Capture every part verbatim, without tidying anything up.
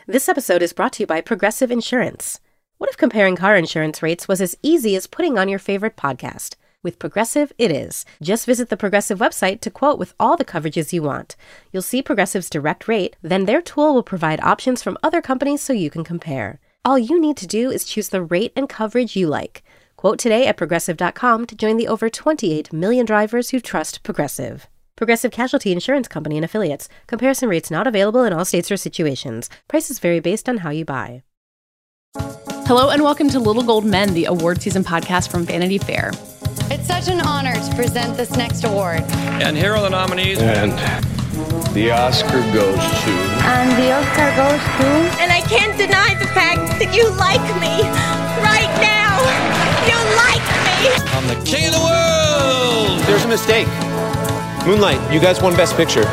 This episode is brought to you by Progressive Insurance. What if comparing car insurance rates was as easy as putting on your favorite podcast? With Progressive, it is. Just visit the Progressive website to quote with all the coverages you want. You'll see Progressive's direct rate, then their tool will provide options from other companies so you can compare. All you need to do is choose the rate and coverage you like. Quote today at Progressive dot com to join the over twenty-eight million drivers who trust Progressive. Progressive Casualty Insurance Company and Affiliates. Comparison rates not available in all states or situations. Prices vary based on how you buy. Hello and welcome to Little Gold Men, the award season podcast from Vanity Fair. It's such an honor to present this next award. And here are the nominees. And the Oscar goes to... And the Oscar goes to... And I can't deny the fact that you like me. Right now. You like me. I'm the king of the world. There's a mistake. Moonlight, you guys won Best Picture.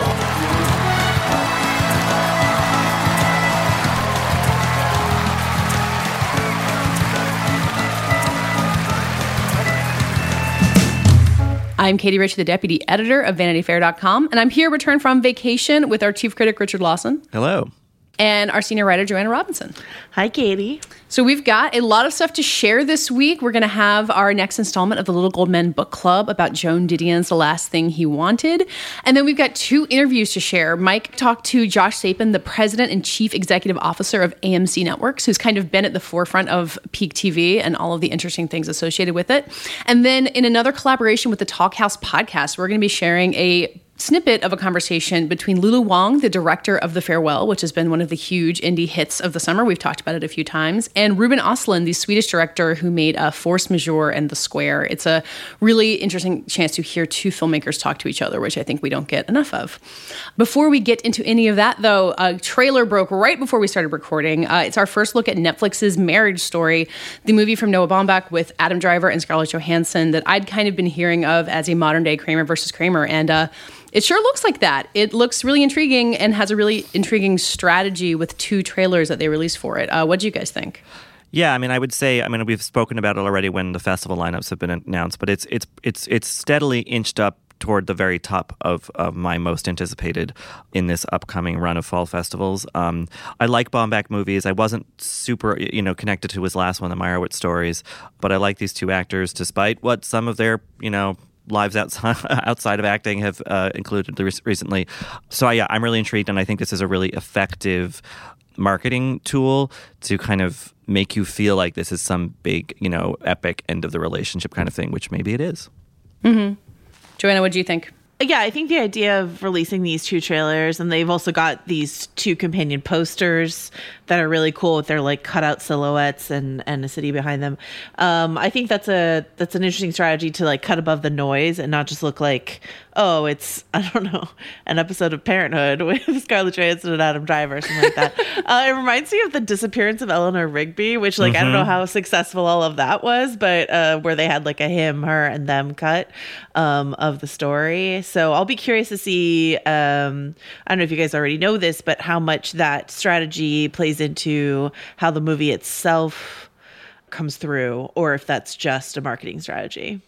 I'm Katie Ritchie, the deputy editor of Vanity Fair dot com, and I'm here returned from vacation with our chief critic, Richard Lawson. Hello. And our senior writer, Joanna Robinson. Hi, Katie. So we've got a lot of stuff to share this week. We're going to have our next installment of the Little Gold Men book club about Joan Didion's The Last Thing He Wanted. And then we've got two interviews to share. Mike talked to Josh Sapan, the president and chief executive officer of A M C Networks, who's kind of been at the forefront of Peak T V and all of the interesting things associated with it. And then in another collaboration with the Talk House podcast, we're going to be sharing a snippet of a conversation between Lulu Wang, the director of The Farewell, which has been one of the huge indie hits of the summer. We've talked about it a few times. And Ruben Östlund, the Swedish director who made uh, Force Majeure and The Square. It's a really interesting chance to hear two filmmakers talk to each other, which I think we don't get enough of. Before we get into any of that, though, a trailer broke right before we started recording. Uh, it's our first look at Netflix's Marriage Story, the movie from Noah Baumbach with Adam Driver and Scarlett Johansson that I'd kind of been hearing of as a modern-day Kramer versus Kramer. And uh, it sure looks like that. It looks really intriguing and has a really intriguing strategy with two trailers that they released for it. Uh, what do you guys think? Yeah, I mean, I would say, I mean, we've spoken about it already when the festival lineups have been announced, but it's it's it's it's steadily inched up toward the very top of, of my most anticipated in this upcoming run of fall festivals. Um, I like Baumbach movies. I wasn't super, you know, connected to his last one, the Meyerowitz stories, but I like these two actors, despite what some of their, you know, lives outside outside of acting have uh, included recently. So yeah, I'm really intrigued, and I think this is a really effective marketing tool to kind of make you feel like this is some big, you know, epic end of the relationship kind of thing, which maybe it is. Mm-hmm. Joanna, what do you think? Yeah, I think the idea of releasing these two trailers, and they've also got these two companion posters that are really cool with their like cutout silhouettes and, and a city behind them. Um, I think that's a that's an interesting strategy to like cut above the noise and not just look like, oh, it's, I don't know, an episode of Parenthood with Scarlett Johansson and Adam Driver or something like that. uh, it reminds me of The Disappearance of Eleanor Rigby, which like, mm-hmm. I don't know how successful all of that was, but uh, where they had like a him, her, and them cut um, of the story. So I'll be curious to see, um, I don't know if you guys already know this, but how much that strategy plays into how the movie itself comes through, or if that's just a marketing strategy.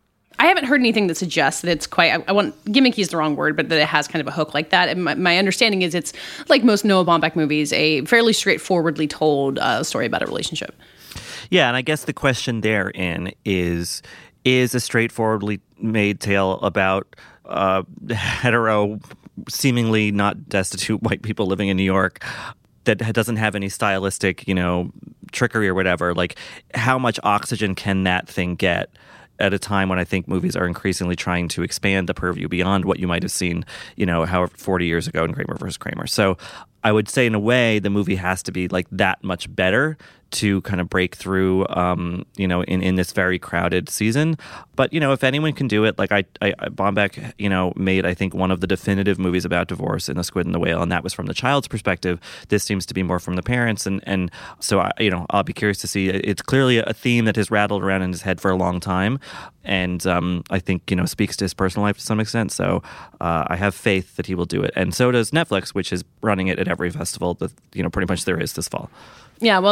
I haven't heard anything that suggests that it's quite, I, I want, gimmicky is the wrong word, but that it has kind of a hook like that. And my, my understanding is it's, like most Noah Baumbach movies, a fairly straightforwardly told uh, story about a relationship. Yeah, and I guess the question therein is, is a straightforwardly made tale about uh, hetero, seemingly not destitute white people living in New York that doesn't have any stylistic, you know, trickery or whatever. Like, how much oxygen can that thing get at a time when I think movies are increasingly trying to expand the purview beyond what you might have seen, you know, however, forty years ago in Kramer versus Kramer. So I would say, in a way, the movie has to be like that much better to kind of break through, um, you know, in, in this very crowded season. But, you know, if anyone can do it, like I, I Baumbach, you know, made, I think, one of the definitive movies about divorce in The Squid and the Whale, and that was from the child's perspective. This seems to be more from the parents. And, and so, I, you know, I'll be curious to see. It's clearly a theme that has rattled around in his head for a long time. And um, I think, you know, speaks to his personal life to some extent. So uh, I have faith that he will do it. And so does Netflix, which is running it at every festival that, you know, pretty much there is this fall. Yeah, well, let me use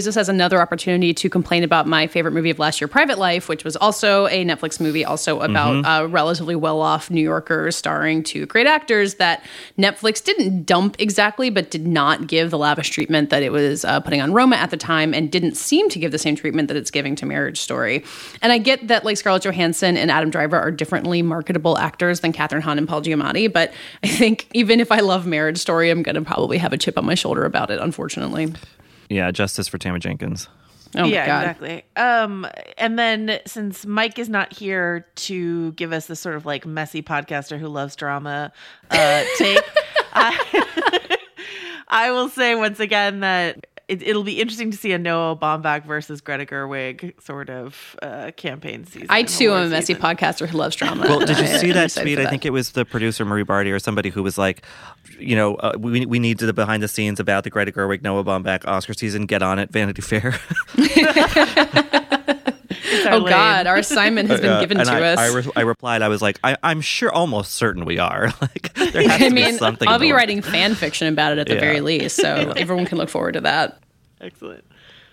this as another opportunity to complain about my favorite movie of last year, Private Life, which was also a Netflix movie, also about mm-hmm. uh, relatively well-off New Yorkers starring two great actors that Netflix didn't dump exactly, but did not give the lavish treatment that it was uh, putting on Roma at the time, and didn't seem to give the same treatment that it's giving to Marriage Story. And I get that like Scarlett Johansson and Adam Driver are differently marketable actors than Kathryn Hahn and Paul Giamatti, but I think even if I love Marriage Story, I'm going to probably have a chip on my shoulder about it, unfortunately. Yeah, justice for Tamara Jenkins. Oh my yeah, God. exactly. Um, and then since Mike is not here to give us this sort of like messy podcaster who loves drama uh, take, I, I will say once again that it, it'll be interesting to see a Noah Baumbach versus Greta Gerwig sort of uh, campaign season. I too am a messy season. podcaster who loves drama. Well, did you I, see I'm that tweet? that. I think it was the producer Marie Barty or somebody who was like, you know, uh, we we need to the behind the scenes about the Greta Gerwig Noah Baumbach Oscar season. Get on it, Vanity Fair. Oh lane. God, our assignment has been uh, given to I, us. I, re- I replied, I was like, I, I'm sure, almost certain we are. Like, there has to I mean, be something. I'll be writing fan fiction about it at the yeah. very least, so everyone can look forward to that. Excellent.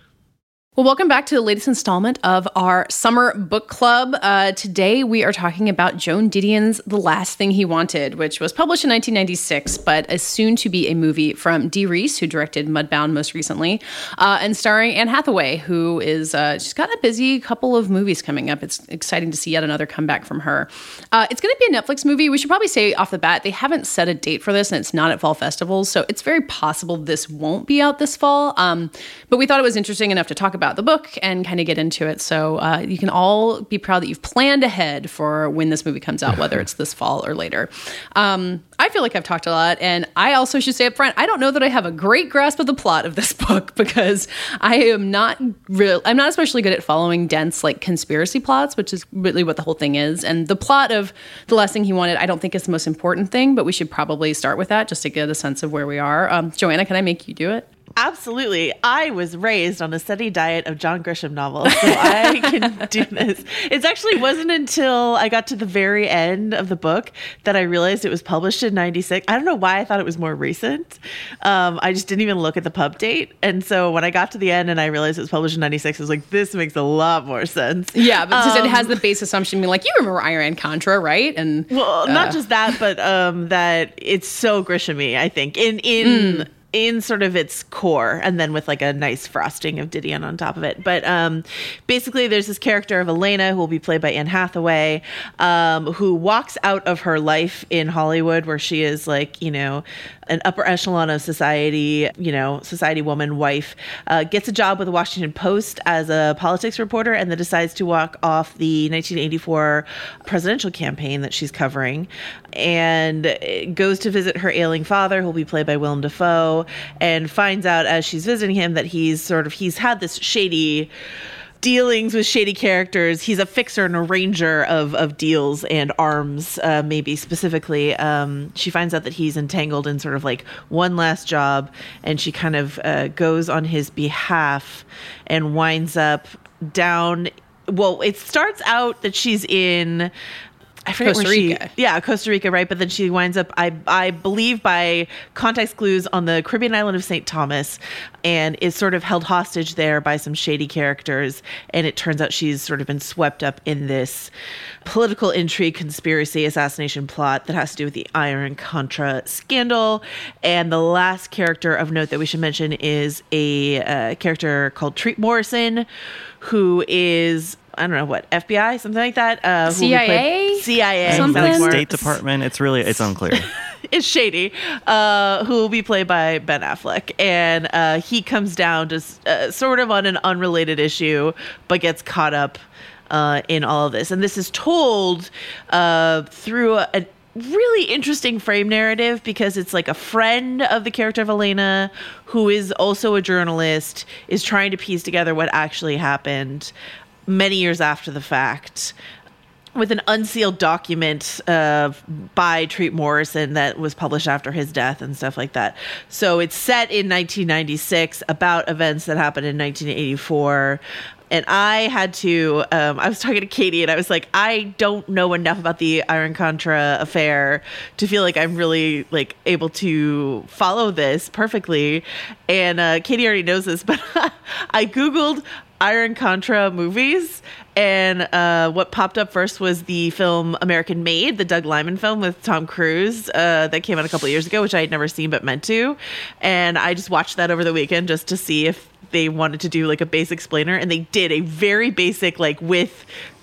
Well, welcome back to the latest installment of our summer book club. Uh, today, we are talking about Joan Didion's The Last Thing He Wanted, which was published in nineteen ninety-six, but is soon to be a movie from Dee Reese, who directed Mudbound most recently, uh, and starring Anne Hathaway, who is, uh, she's got a busy couple of movies coming up. It's exciting to see yet another comeback from her. Uh, it's going to be a Netflix movie. We should probably say off the bat, they haven't set a date for this, and it's not at fall festivals, so it's very possible this won't be out this fall. Um, but we thought it was interesting enough to talk about the book and kind of get into it. So uh, you can all be proud that you've planned ahead for when this movie comes out, whether it's this fall or later. Um, I feel like I've talked a lot, and I also should say up front, I don't know that I have a great grasp of the plot of this book because I am not real. I'm not especially good at following dense like conspiracy plots, which is really what the whole thing is. And the plot of The Last Thing He Wanted, I don't think is the most important thing, but we should probably start with that just to get a sense of where we are. Um, Joanna, can I make you do it? Absolutely. I was raised on a steady diet of John Grisham novels, so I can do this. It actually wasn't until I got to the very end of the book that I realized it was published in ninety-six. I don't know why I thought it was more recent. Um, I just didn't even look at the pub date. And so when I got to the end and I realized it was published in ninety-six, I was like, this makes a lot more sense. Yeah, but um, it has the base assumption being like, you remember Iran-Contra, right? And Well, uh, not just that, but um, that it's so Grisham-y, I think, in in... Mm. in sort of its core, and then with like a nice frosting of Didion on top of it. But um, basically there's this character of Elena who will be played by Anne Hathaway, um, who walks out of her life in Hollywood where she is like, you know, an upper echelon of society, you know, society woman, wife, uh, gets a job with the Washington Post as a politics reporter, and then decides to walk off the nineteen eighty-four presidential campaign that she's covering, and goes to visit her ailing father, who will be played by Willem Dafoe, and finds out as she's visiting him that he's sort of, he's had this shady dealings with shady characters. He's a fixer and arranger of, of deals and arms, uh, maybe specifically. Um, she finds out that he's entangled in sort of like one last job, and she kind of uh, goes on his behalf and winds up down. Well, it starts out that she's in I forget Costa where Rica. She, yeah, Costa Rica, right? But then she winds up, I I believe, by context clues on the Caribbean island of Saint Thomas, and is sort of held hostage there by some shady characters. And it turns out she's sort of been swept up in this political intrigue, conspiracy, assassination plot that has to do with the Iran-Contra scandal. And the last character of note that we should mention is a uh, character called Treat Morrison, who is, I don't know what, F B I, something like that. Uh, C I A? C I A. Something? State Department. It's really, it's unclear. It's shady. Uh, who will be played by Ben Affleck. And uh, he comes down just uh, sort of on an unrelated issue, but gets caught up uh, in all of this. And this is told uh, through a, a really interesting frame narrative, because it's like a friend of the character of Elena, who is also a journalist, is trying to piece together what actually happened many years after the fact, with an unsealed document uh, by Treat Morrison that was published after his death and stuff like that. So it's set in nineteen ninety-six, about events that happened in nineteen eighty-four. and I had to, um, I was talking to Katie and I was like, I don't know enough about the Iran-Contra affair to feel like I'm really like able to follow this perfectly. And uh, Katie already knows this, but I Googled Iran-Contra movies, and uh, what popped up first was the film American Made, the Doug Liman film with Tom Cruise uh, that came out a couple of years ago, which I had never seen but meant to. And I just watched that over the weekend just to see if they wanted to do like a base explainer, and they did a very basic, like with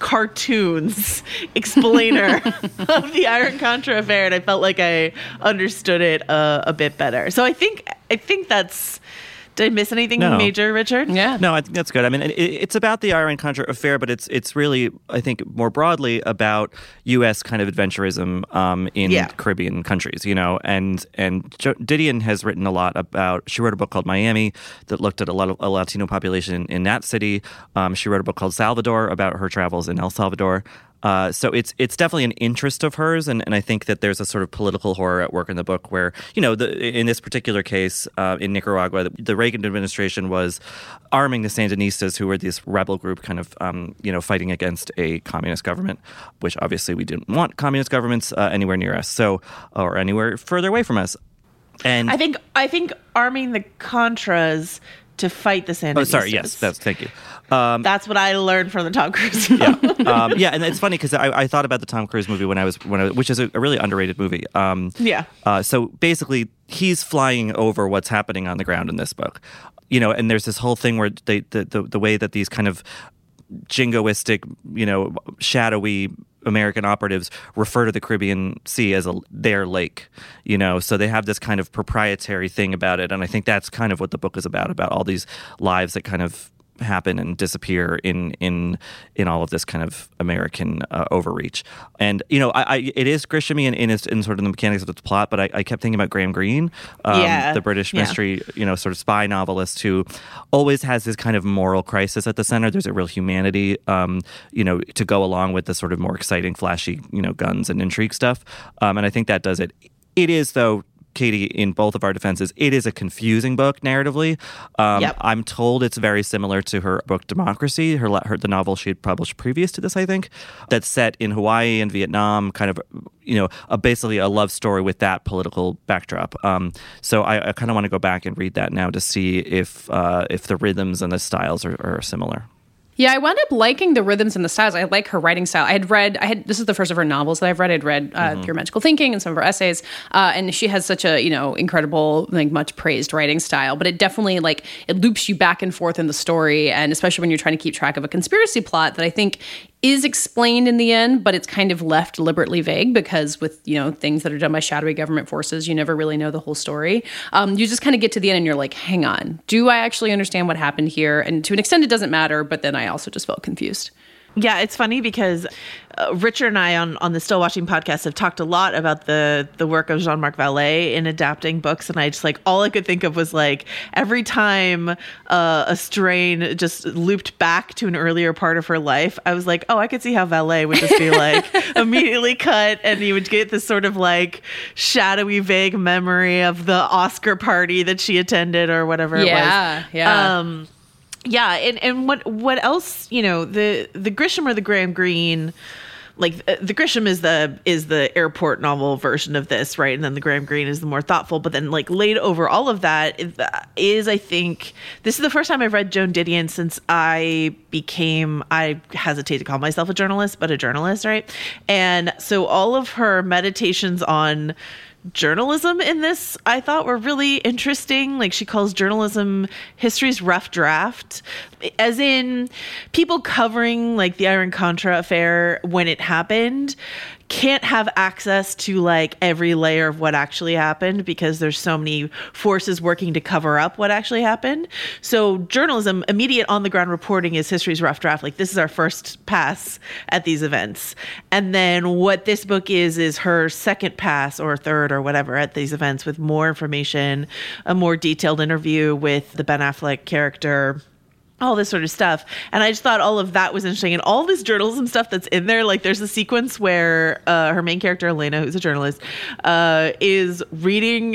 cartoons explainer of the Iran-Contra affair, and I felt like I understood it uh, a bit better. So I think I think that's. Did I miss anything no. major, Richard? Yeah. No, I think that's good. I mean, it, it's about the Iran-Contra affair, but it's it's really, I think, more broadly about U S kind of adventurism um, in yeah. Caribbean countries, you know. And and jo- Didion has written a lot about, she wrote a book called Miami that looked at a lot of a Latino population in, in that city. Um, she wrote a book called Salvador about her travels in El Salvador. Uh, so it's it's definitely an interest of hers, and, and I think that there's a sort of political horror at work in the book where, you know, the, in this particular case uh, in Nicaragua, the, the Reagan administration was arming the Sandinistas, who were this rebel group kind of, um, you know, fighting against a communist government, which obviously we didn't want communist governments uh, anywhere near us, so or anywhere further away from us. And I think I think arming the Contras to fight the Sandinistas. Oh, sorry. Yes, that's thank you. Um, that's what I learned from the Tom Cruise. yeah, um, yeah, and it's funny because I, I thought about the Tom Cruise movie when I was when I, which is a, a really underrated movie. Um, yeah. Uh, so basically, he's flying over what's happening on the ground in this book, you know, and there's this whole thing where they the the, the way that these kind of jingoistic, you know, shadowy American operatives refer to the Caribbean Sea as a their lake, you know, so they have this kind of proprietary thing about it, and I think that's kind of what the book is about, about all these lives that kind of happen and disappear in in in all of this kind of American uh, overreach. And you know, I, I it is Grisham in in, its, in sort of the mechanics of its plot, but I, I kept thinking about Graham Greene, um, yeah. the British yeah. mystery, you know, sort of spy novelist who always has this kind of moral crisis at the center. There's a real humanity, um, you know, to go along with the sort of more exciting, flashy, you know, guns and intrigue stuff. Um, and I think that does it. It is, though, Katie, in both of our defenses, it is a confusing book narratively. Um, yep. I'm told it's very similar to her book Democracy, her, her the novel she had published previous to this, I think, that's set in Hawaii and Vietnam, kind of, you know, a, basically a love story with that political backdrop. Um, so I, I kind of want to go back and read that now to see if uh, if the rhythms and the styles are, are similar. Yeah, I wound up liking the rhythms and the styles. I like her writing style. I had read, I had this is the first of her novels that I've read. I'd read uh, mm-hmm. Pure Magical Thinking and some of her essays, uh, and she has such a, you know, incredible, like much praised writing style. But it definitely like it loops you back and forth in the story, and especially when you're trying to keep track of a conspiracy plot that I think is explained in the end, but it's kind of left deliberately vague because with, you know, things that are done by shadowy government forces, you never really know the whole story. Um, you just kind of get to the end and you're like, hang on, do I actually understand what happened here? And to an extent, it doesn't matter, but then I also just felt confused. Yeah, it's funny because uh, Richard and I on, on the Still Watching podcast have talked a lot about the the work of Jean-Marc Vallée in adapting books. And I just like, all I could think of was like every time uh, a strain just looped back to an earlier part of her life, I was like, oh, I could see how Vallée would just be like immediately cut. And you would get this sort of like shadowy, vague memory of the Oscar party that she attended or whatever it yeah, was. Yeah, um, Yeah, and, and what what else, you know, the the Grisham or the Graham Greene, like uh, the Grisham is the is the airport novel version of this, right? And then the Graham Greene is the more thoughtful, but then like laid over all of that is, I think, this is the first time I've read Joan Didion since I became, I hesitate to call myself a journalist, but a journalist, right? And so all of her meditations on journalism in this I thought were really interesting. Like she calls journalism history's rough draft, as in people covering like the Iran-Contra affair when it happened can't have access to like every layer of what actually happened because there's so many forces working to cover up what actually happened. So journalism, immediate on the ground reporting is history's rough draft. Like this is our first pass at these events. And then what this book is, is her second pass or third or whatever at these events with more information, a more detailed interview with the Ben Affleck character, all this sort of stuff. And I just thought all of that was interesting. And all this journalism stuff that's in there, like there's a sequence where uh, her main character, Elena, who's a journalist, uh, is reading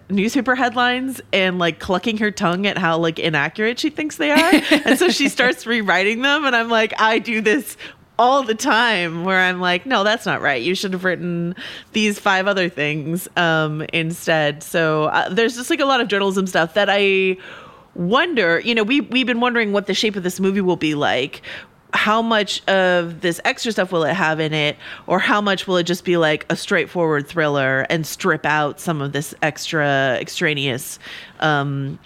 newspaper headlines and like clucking her tongue at how like inaccurate she thinks they are. And so she starts rewriting them. And I'm like, I do this all the time where I'm like, no, that's not right. You should have written these five other things um, instead. So uh, there's just like a lot of journalism stuff that I wonder, you know, we, we've been wondering what the shape of this movie will be like. How much of this extra stuff will it have in it, or how much will it just be like a straightforward thriller and strip out some of this extra extraneous um,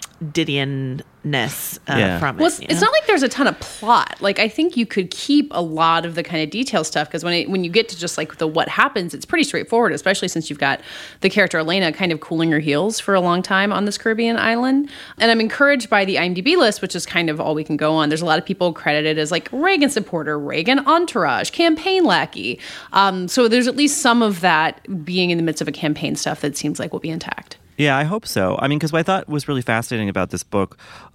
Didion-ness uh, Yeah. from it? Well, it's, you it's know? not like there's a ton of plot. Like, I think you could keep a lot of the kind of detail stuff because when it, when you get to just like the what happens, it's pretty straightforward, especially since you've got the character Elena kind of cooling her heels for a long time on this Caribbean island. And I'm encouraged by the IMDb list, which is kind of all we can go on. There's a lot of people credited as like Reagan supporter, Reagan entourage, campaign lackey. Um, so there's at least some of that being in the midst of a campaign stuff that seems like will be intact. Yeah, I hope so. I mean, because what I thought was really fascinating about this book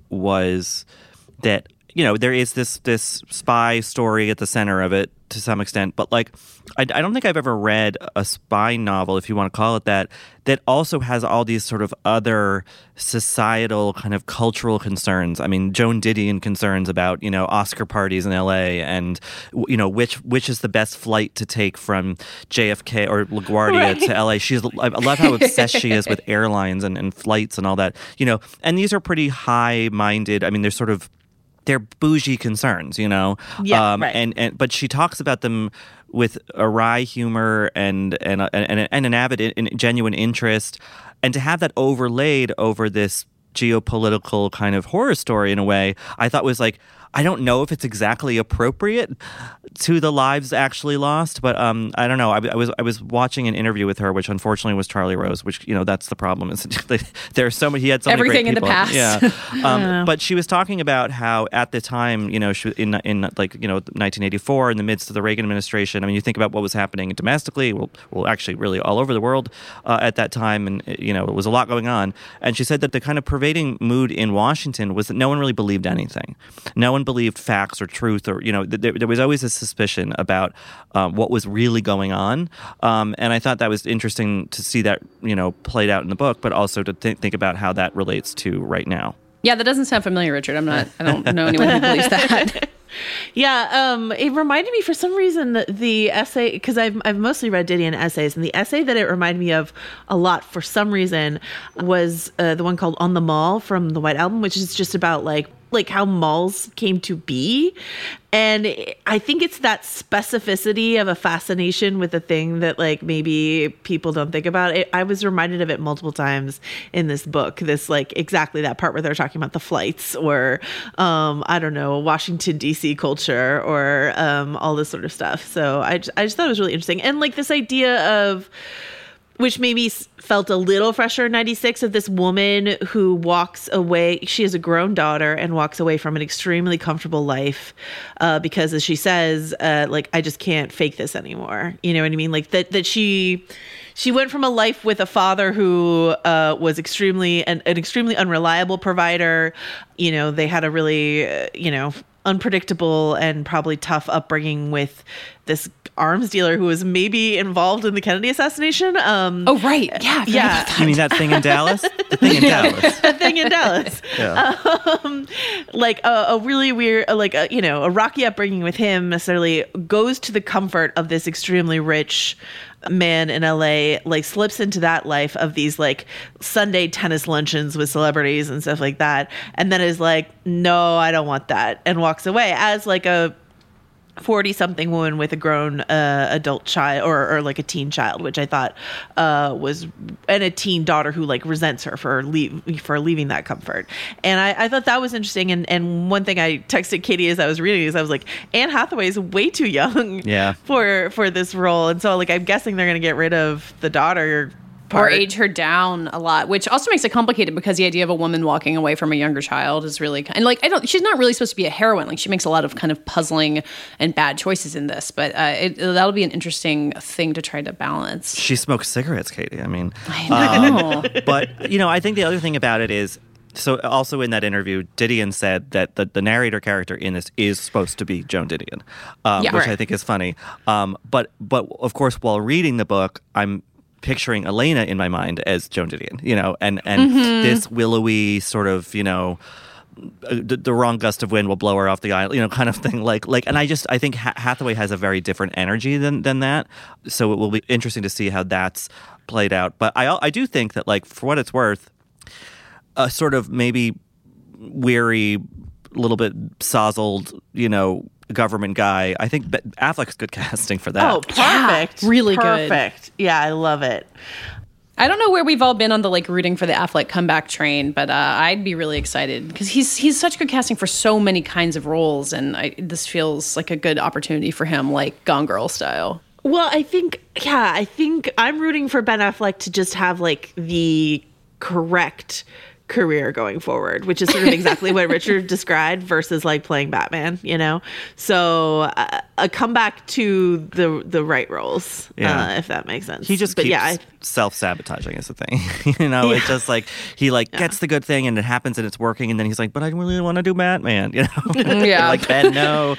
was that, you know, there is this this spy story at the center of it to some extent, but like, I, I don't think I've ever read a spy novel, if you want to call it that, that also has all these sort of other societal kind of cultural concerns. I mean, Joan Didion concerns about, you know, Oscar parties in L A and, you know, which which is the best flight to take from J F K or LaGuardia Right. to L A. She's, I love how obsessed she is with airlines and, and flights and all that, you know, and these are pretty high-minded. I mean, they're sort of, they're bougie concerns, you know? Yeah, um, right. And, and, but she talks about them with a wry humor and and and, and an avid and genuine interest, and to have that overlaid over this geopolitical kind of horror story in a way, I thought was like, I don't know if it's exactly appropriate to the lives actually lost, but um, I don't know. I, I was I was watching an interview with her, which unfortunately was Charlie Rose, which, you know, that's the problem. Is there are so many. He had so Everything many in great the people. past. Yeah. Um, but she was talking about how at the time, you know, she, in in like you know nineteen eighty-four, in the midst of the Reagan administration. I mean, you think about what was happening domestically. Well, well, actually, really all over the world uh, at that time, and you know, it was a lot going on. And she said that the kind of pervading mood in Washington was that no one really believed anything. No one believed facts or truth, or, you know, th- there, there was always a suspicion about um, what was really going on. Um, and I thought that was interesting to see that, you know, played out in the book, but also to th- think about how that relates to right now. Yeah, that doesn't sound familiar, Richard. I'm not, I don't know anyone who believes that. Yeah, um, it reminded me for some reason that the essay, because I've I've mostly read Didion essays, and the essay that it reminded me of a lot for some reason was uh, the one called "On the Mall" from the White Album, which is just about like like how malls came to be. And I think it's that specificity of a fascination with a thing that like maybe people don't think about. It, I was reminded of it multiple times in this book, this like exactly that part where they're talking about the flights or, um, I don't know, Washington, D C culture or um, all this sort of stuff. So I just, I just thought it was really interesting. And like this idea of, which maybe felt a little fresher in ninety-six, of this woman who walks away. She has a grown daughter and walks away from an extremely comfortable life uh, because, as she says, uh, like, I just can't fake this anymore. You know what I mean? Like that, that she, she went from a life with a father who uh, was extremely, an, an extremely unreliable provider. You know, they had a really, uh, you know, unpredictable and probably tough upbringing with this arms dealer who was maybe involved in the Kennedy assassination. Um, oh, right. Yeah. Yeah. You mean that thing in Dallas? The thing in Dallas. That thing in Dallas. Yeah. Um, like a, a really weird, like, a, you know, a rocky upbringing with him necessarily goes to the comfort of this extremely rich man in L A, like slips into that life of these like Sunday tennis luncheons with celebrities and stuff like that. And then is like, no, I don't want that. And walks away as like a forty-something woman with a grown uh, adult child or, or like a teen child, which I thought uh, was, and a teen daughter who like resents her for leave, for leaving that comfort. And I, I thought that was interesting. And, and one thing I texted Katie as I was reading is I was like, Anne Hathaway is way too young yeah. for for this role. And so like I'm guessing they're going to get rid of the daughter part. Or age her down a lot, which also makes it complicated because the idea of a woman walking away from a younger child is really, and like, I don't, she's not really supposed to be a heroine. Like she makes a lot of kind of puzzling and bad choices in this, but uh, it, that'll be an interesting thing to try to balance. She smokes cigarettes, Katie. I mean, I know. Um, but, you know, I think the other thing about it is, so also in that interview, Didion said that the, the narrator character in this is supposed to be Joan Didion, um, Yeah, which right. I think is funny. Um, but, but of course, while reading the book, I'm picturing Elena in my mind as Joan Didion, you know, and, and mm-hmm. this willowy sort of, you know, the, the wrong gust of wind will blow her off the island, you know, kind of thing. Like, like, and I just, I think Hathaway has a very different energy than, than that. So it will be interesting to see how that's played out. But I, I do think that, like, for what it's worth, a sort of maybe weary, little bit sozzled, you know, government guy. I think Affleck's good casting for that. Oh, perfect. Yeah, really perfect. good. Perfect. Yeah, I love it. I don't know where we've all been on the like rooting for the Affleck comeback train, but uh, I'd be really excited because he's he's such good casting for so many kinds of roles, and I, this feels like a good opportunity for him, like Gone Girl style. Well, I think, yeah, I think I'm rooting for Ben Affleck to just have like the correct career going forward, which is sort of exactly what Richard described versus like playing Batman, you know? So uh, a comeback to the the right roles, yeah. uh, if that makes sense. He just but keeps yeah, I, self-sabotaging is the thing. you know, yeah. It's just like he like yeah. gets the good thing and it happens and it's working and then he's like, but I really want to do Batman, you know? yeah. Like, Ben, no.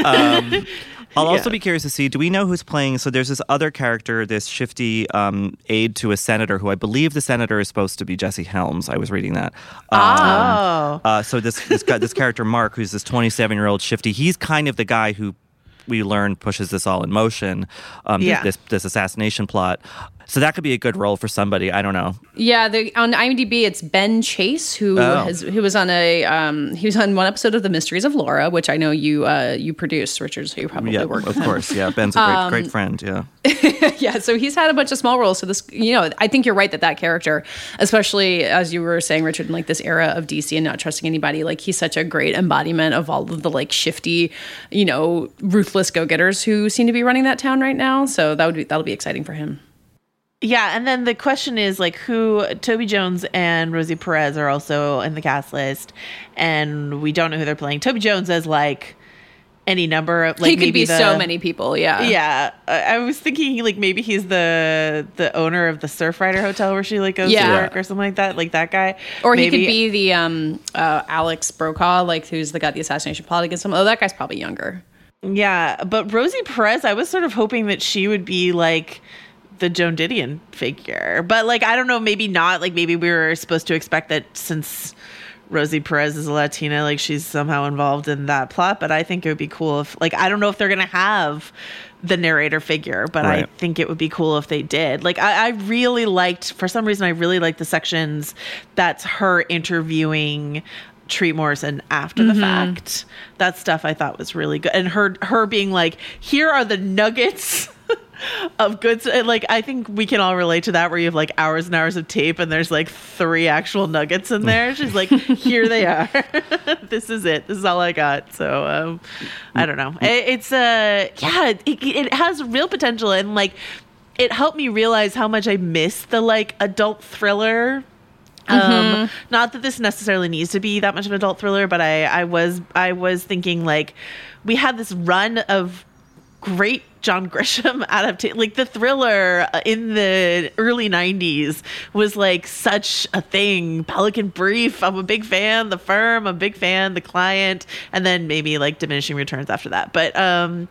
Um, I'll also yeah. be curious to see, do we know who's playing? So there's this other character, this shifty um, aide to a senator who I believe the senator is supposed to be Jesse Helms. I was reading that. Oh. Um, uh, so this this guy, this character, Mark, who's this twenty-seven-year-old shifty, he's kind of the guy who we learn pushes this all in motion, um, yeah. this this assassination plot. So that could be a good role for somebody. I don't know. Yeah, the, on IMDb it's Ben Chase, who oh. has who was on a um, he was on one episode of The Mysteries of Laura, which I know you uh, you produced, Richard. So you probably yeah, worked of with course. him. Yeah, Ben's a great um, great friend. Yeah. yeah, so he's had a bunch of small roles. So this, you know, I think you're right that that character, especially as you were saying, Richard, in like this era of D C and not trusting anybody, like he's such a great embodiment of all of the like shifty, you know, ruthless go-getters who seem to be running that town right now. So that would be that'll be exciting for him. Yeah, and then the question is like who Toby Jones and Rosie Perez are also in the cast list, and we don't know who they're playing. Toby Jones as like any number of like he could maybe be the, so many people. Yeah, yeah. I, I was thinking like maybe he's the the owner of the Surfrider Hotel where she like goes yeah. to work or something like that, like that guy. Or maybe. he could be the um, uh, Alex Brokaw, like who's the got the assassination plot against him. Oh, that guy's probably younger. Yeah, but Rosie Perez, I was sort of hoping that she would be like the Joan Didion figure, but like I don't know, maybe not. Like maybe we were supposed to expect that since Rosie Perez is a Latina, like she's somehow involved in that plot. But I think it would be cool if, like, I don't know if they're gonna have the narrator figure, but right. I think it would be cool if they did. Like I, I really liked, for some reason, I really liked the sections that's her interviewing Treat Morrison after the mm-hmm. fact. That stuff I thought was really good, and her her being like, "Here are the nuggets." Of good, like I think we can all relate to that, where you have like hours and hours of tape and there's like three actual nuggets in there. She's like, here they are. This is it. This is all I got. So um, I don't know. It, it's uh yeah, it, it has real potential, and like it helped me realize how much I miss the like adult thriller. Um, mm-hmm. Not that this necessarily needs to be that much of an adult thriller, but I I was I was thinking like we had this run of great John Grisham adaptation. Like the Thriller in the early nineties was like such a thing. Pelican Brief, I'm a big fan. The Firm, I'm a big fan. The Client, and then maybe like Diminishing Returns after that. But um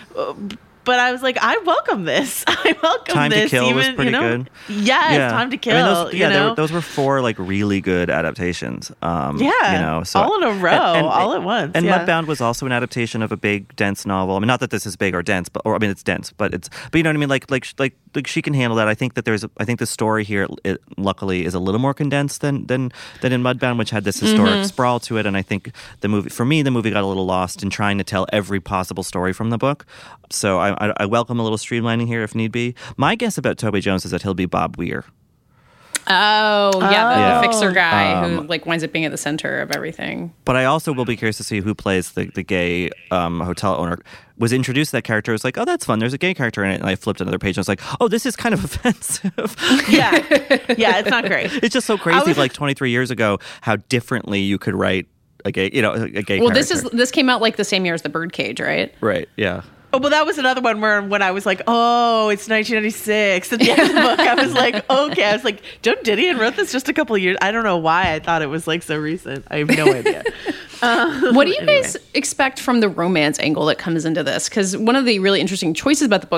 But I was like, I welcome this. I welcome Time this. to Kill even, was pretty you know? good. Yes, yeah. Time to Kill. I mean, those, yeah, you know? were, those were four like really good adaptations. Um, yeah, you know, so all in a row, and, and, all at once. And yeah. Mudbound was also an adaptation of a big, dense novel. I mean, not that this is big or dense, but or I mean, it's dense, but it's. But you know what I mean? Like, like, like, like she can handle that. I think that there's. I think the story here, it, luckily, is a little more condensed than than than in Mudbound, which had this historic mm-hmm. sprawl to it. And I think the movie, for me, the movie got a little lost in trying to tell every possible story from the book. So I, I, I welcome a little streamlining here if need be. My guess about Toby Jones is that he'll be Bob Weir. Oh, yeah, the, yeah. the fixer guy um, who like winds up being at the center of everything. But I also will be curious to see who plays the, the gay um, hotel owner. Was introduced to that character. I was like, oh, that's fun. There's a gay character in it. And I flipped another page and I was like, oh, this is kind of offensive. yeah. Yeah, it's not great. It's just so crazy, was... like twenty-three years ago, how differently you could write a gay, you know, a gay well, character. this is this came out like the same year as The Birdcage, right? Right, yeah. Oh, but that was another one where when I was like, oh, it's nineteen ninety-six. At the end of the book, I was like, okay. I was like, Joan Didion wrote this just a couple of years. I don't know why I thought it was like so recent. I have no idea. Um, what do you anyway. guys expect from the romance angle that comes into this? Because one of the really interesting choices about the book that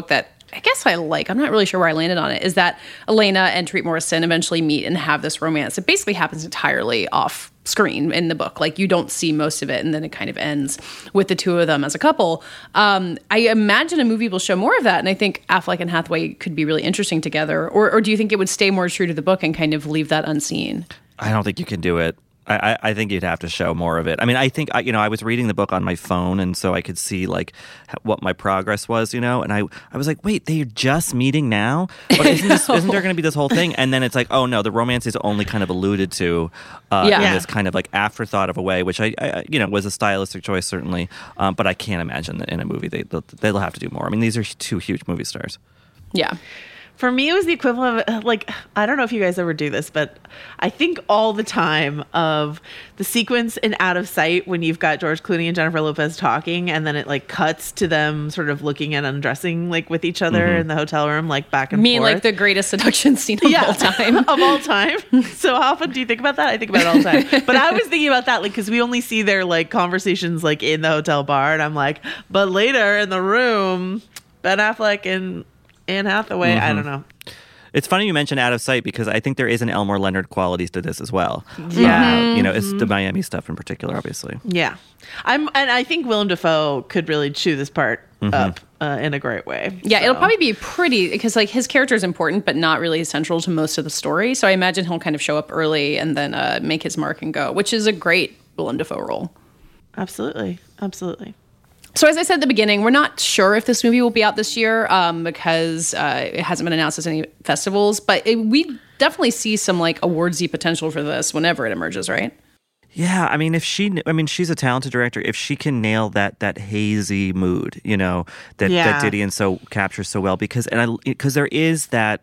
I guess I like, I'm not really sure where I landed on it, is that Elena and Treat Morrison eventually meet and have this romance. It basically happens entirely off screen in the book. Like, you don't see most of it, and then it kind of ends with the two of them as a couple. Um, I imagine a movie will show more of that, and I think Affleck and Hathaway could be really interesting together. Or, or do you think it would stay more true to the book and kind of leave that unseen? I don't think you can do it. I, I think you'd have to show more of it. I mean, I think, I, you know, I was reading the book on my phone, and so I could see, like, what my progress was, you know, and I, I was like, wait, they're just meeting now? But isn't, this, isn't there going to be this whole thing? And then it's like, oh, no, the romance is only kind of alluded to uh, yeah. in this kind of, like, afterthought of a way, which, I, I you know, was a stylistic choice, certainly. Um, but I can't imagine that in a movie they, they'll, they'll have to do more. I mean, these are two huge movie stars. Yeah. For me, it was the equivalent of, like, I don't know if you guys ever do this, but I think all the time of the sequence in Out of Sight when you've got George Clooney and Jennifer Lopez talking, and then it, like, cuts to them sort of looking and undressing, like, with each other mm-hmm. in the hotel room, like, back and forth. You mean, forth. like, the greatest seduction scene of yeah, all time? of all time. So how often do you think about that? I think about it all the time. But I was thinking about that, like, because we only see their, like, conversations, like, in the hotel bar, and I'm like, but later in the room, Ben Affleck and Anne Hathaway, mm-hmm. I don't know. It's funny you mentioned Out of Sight, because I think there is an Elmore Leonard qualities to this as well. Yeah. Uh, you know, it's the Miami stuff in particular, obviously. Yeah. I'm, and I think Willem Dafoe could really chew this part mm-hmm. up uh, in a great way. Yeah, so. It'll probably be pretty, because, like, his character is important, but not really central to most of the story. So I imagine he'll kind of show up early and then uh, make his mark and go, which is a great Willem Dafoe role. Absolutely. Absolutely. So as I said at the beginning, we're not sure if this movie will be out this year um, because uh, it hasn't been announced at any festivals, but it, we definitely see some, like, awardsy potential for this whenever it emerges, right? Yeah, I mean, if she, I mean, she's a talented director. If she can nail that that hazy mood, you know, that, yeah. that Didion so captures so well, because and I because there is that.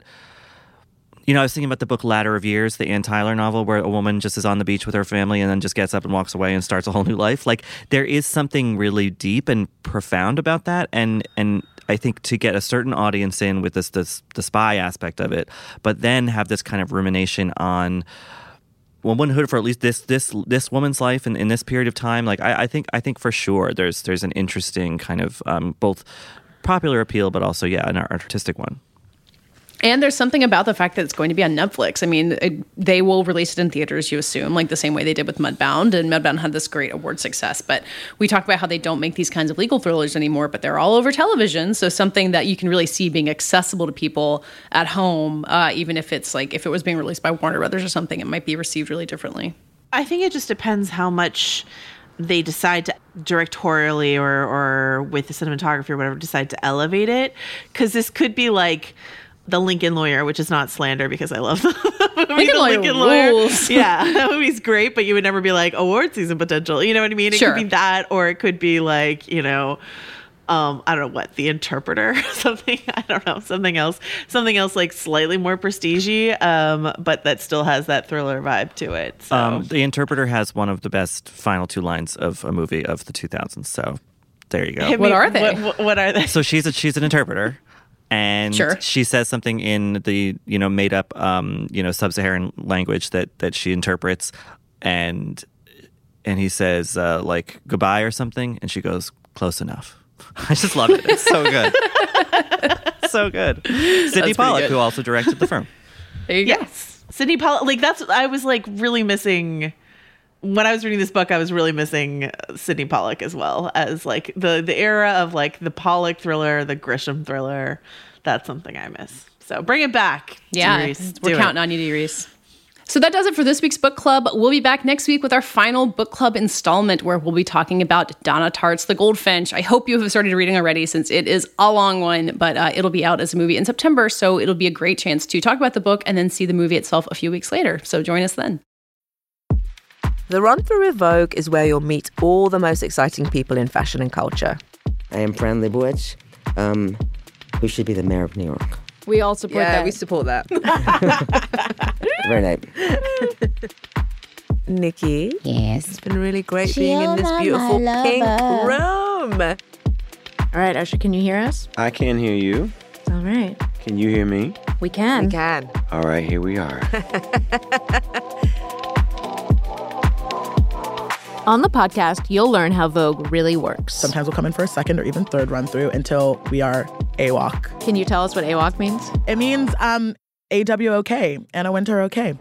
You know, I was thinking about the book Ladder of Years, the Ann Tyler novel, where a woman just is on the beach with her family and then just gets up and walks away and starts a whole new life. Like, there is something really deep and profound about that. And and I think to get a certain audience in with this, this the spy aspect of it, but then have this kind of rumination on womanhood for at least this this this woman's life in, in this period of time. Like, I, I think I think for sure there's there's an interesting kind of um, both popular appeal, but also, yeah, an artistic one. And there's something about the fact that it's going to be on Netflix. I mean, it, they will release it in theaters, you assume, like the same way they did with Mudbound. And Mudbound had this great award success. But we talk about how they don't make these kinds of legal thrillers anymore, but they're all over television. So something that you can really see being accessible to people at home, uh, even if it's like, if it was being released by Warner Brothers or something, it might be received really differently. I think it just depends how much they decide to directorially or, or with the cinematography or whatever, decide to elevate it. Because this could be like The Lincoln Lawyer, which is not slander because I love the movie Lincoln The Lawyer Lincoln Lawyer. rules. Yeah, that movie's great, but you would never be like award season potential. You know what I mean? It Sure. could be that, or it could be like, you know, um, I don't know what, The Interpreter, something. I don't know, something else, something else like slightly more prestige-y, um, but that still has that thriller vibe to it. So. Um, The Interpreter has one of the best final two lines of a movie of the two thousands. So there you go. I mean, What are they? What, what are they? So she's a, she's an interpreter. And Sure. she says something in the, you know, made up, um, you know, sub-Saharan language that, that she interprets. And and he says, uh, like, goodbye or something. And she goes, close enough. I just love it. It's so good. So good. Sidney Pollack, good. who also directed The Firm. There you go. Yes. Sidney Pollack. Like, that's, I was like really missing, when I was reading this book, I was really missing Sidney Pollack as well as like the, the era of like the Pollack thriller, the Grisham thriller. That's something I miss. So bring it back. Yeah, Reese. we're Do counting it. on you, Reese. So that does it for this week's book club. We'll be back next week with our final book club installment where we'll be talking about Donna Tartt's The Goldfinch. I hope you have started reading already since it is a long one, but uh, it'll be out as a movie in September. So it'll be a great chance to talk about the book and then see the movie itself a few weeks later. So join us then. The Run Through with Vogue is where you'll meet all the most exciting people in fashion and culture. I am Fran Lebowitz, um, who should be the mayor of New York. We all support yeah. that. We support that. Very nice. Nikki. Yes. It's been really great being in this beautiful pink room. All right, Usher, can you hear us? I can hear you. All right. Can you hear me? We can. We can. All right, here we are. On the podcast, you'll learn how Vogue really works. Sometimes we'll come in for a second or even third run through until we are A W O C. Can you tell us what A W O C means? It means um, A W O K, Anna Wintour okay.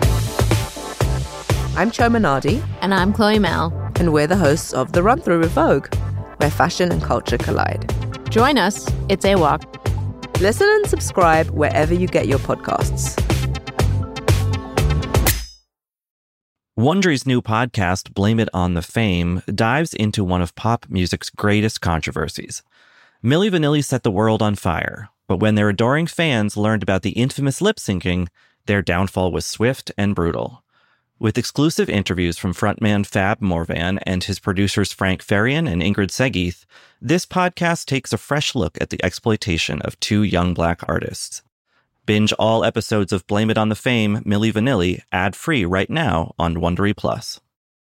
I'm Cho Minardi. And I'm Chloe Mel. And we're the hosts of The Run Through with Vogue, where fashion and culture collide. Join us. It's A W O C. Listen and subscribe wherever you get your podcasts. Wondery's new podcast, Blame It on the Fame, dives into one of pop music's greatest controversies. Milli Vanilli set the world on fire, but when their adoring fans learned about the infamous lip-syncing, their downfall was swift and brutal. With exclusive interviews from frontman Fab Morvan and his producers Frank Farian and Ingrid Segeith, this podcast takes a fresh look at the exploitation of two young black artists. Binge all episodes of Blame It on the Fame, Milli Vanilli, ad-free right now on Wondery Plus.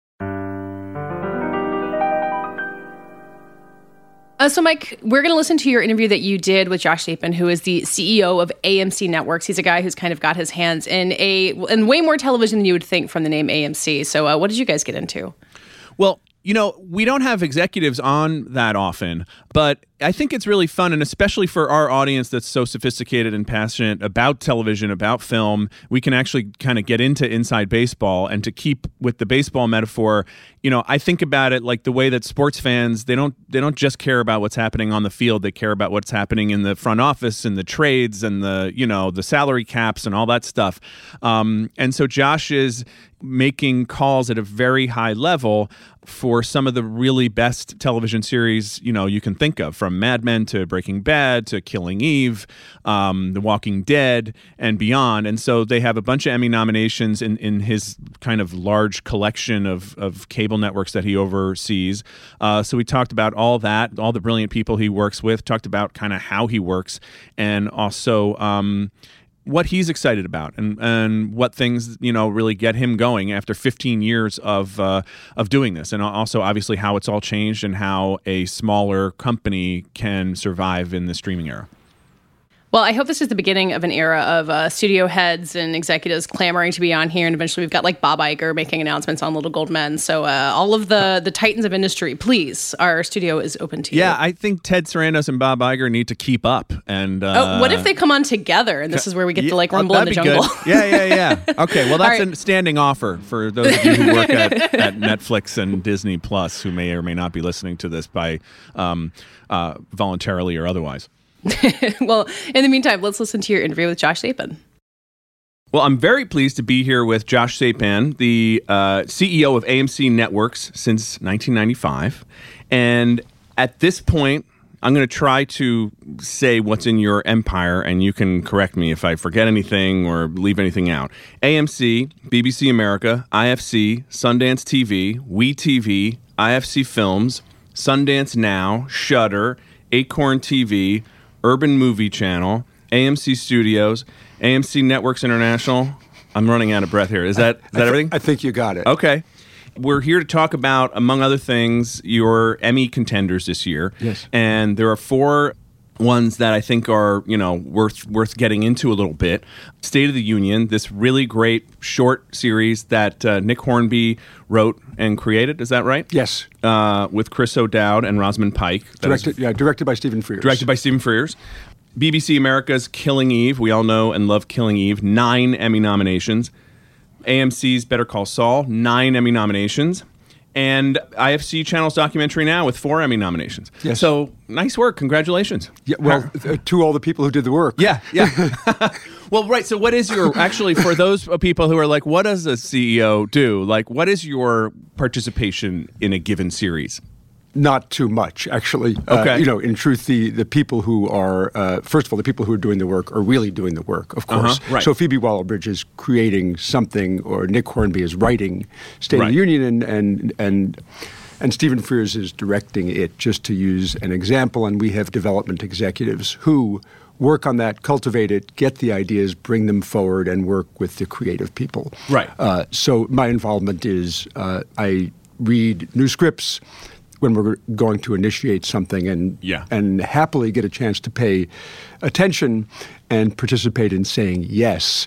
Uh, so, Mike, we're going to listen to your interview that you did with Josh Chapin, who is the C E O of A M C Networks. He's a guy who's kind of got his hands in a in way more television than you would think from the name A M C. So, uh, what did you guys get into? Well, you know, we don't have executives on that often, but I think it's really fun, and especially for our audience that's so sophisticated and passionate about television, about film, we can actually kind of get into inside baseball. And to keep with the baseball metaphor, you know, I think about it like the way that sports fans, they don't they don't just care about what's happening on the field, they care about what's happening in the front office and the trades and the, you know, the salary caps and all that stuff. Um, and so Josh is making calls at a very high level for some of the really best television series, you know, you can think of, from Mad Men to Breaking Bad to Killing Eve, um, The Walking Dead, and beyond. And so they have a bunch of Emmy nominations in, in his kind of large collection of, of cable networks that he oversees. Uh, so we talked about all that, all the brilliant people he works with, talked about kind of how he works, and also um, what he's excited about and, and what things, you know, really get him going after fifteen years of uh, of doing this. And also, obviously, how it's all changed and how a smaller company can survive in the streaming era. Well, I hope this is the beginning of an era of uh, studio heads and executives clamoring to be on here. And eventually we've got like Bob Iger making announcements on Little Gold Men. So uh, all of the, the titans of industry, please, our studio is open to yeah, you. Yeah, I think Ted Sarandos and Bob Iger need to keep up. And uh, oh, what if they come on together and this is where we get yeah, to like rumble oh, in the jungle? Yeah, yeah, yeah. Okay, well, that's right. a standing offer for those of you who work at, at Netflix and Disney Plus who may or may not be listening to this by um, uh, voluntarily or otherwise. Well, in the meantime, let's listen to your interview with Josh Chapin. Well, I'm very pleased to be here with Josh Chapin, the uh, C E O of A M C Networks since nineteen ninety-five. And at this point, I'm going to try to say what's in your empire, and you can correct me if I forget anything or leave anything out. A M C, B B C America, I F C, Sundance T V, WeTV, I F C Films, Sundance Now, Shudder, Acorn T V, Urban Movie Channel, A M C Studios, A M C Networks International. I'm running out of breath here. Is that, is that I th- everything? I think you got it. Okay. We're here to talk about, among other things, your Emmy contenders this year. Yes. And there are four ones that I think are, you know, worth worth getting into a little bit. State of the Union, this really great short series that uh, Nick Hornby wrote and created. Is that right? Yes. Uh, with Chris O'Dowd and Rosamund Pike. That Directed, is, yeah, directed by Stephen Frears. Directed by Stephen Frears. B B C America's Killing Eve. We all know and love Killing Eve. Nine Emmy nominations. A M C's Better Call Saul. Nine Emmy nominations. And I F C Channel's Documentary Now with four Emmy nominations. Yes. So, nice work. Congratulations. Yeah, well, uh, to all the people who did the work. Yeah, yeah. Well, right. So what is your, actually, for those people who are like, what does a C E O do? Like, what is your participation in a given series? Not too much, actually. Okay. Uh, you know, in truth, the, the people who are, uh, first of all, the people who are doing the work are really doing the work, of course. Uh-huh, right. So Phoebe Waller-Bridge is creating something, or Nick Hornby is writing State Right. of the Union, and, and, and, and Stephen Frears is directing it, just to use an example. And we have development executives who work on that, cultivate it, get the ideas, bring them forward, and work with the creative people. Right. Uh, so my involvement is uh, I read new scripts when we're going to initiate something, and Yeah. and happily get a chance to pay attention and participate in saying yes.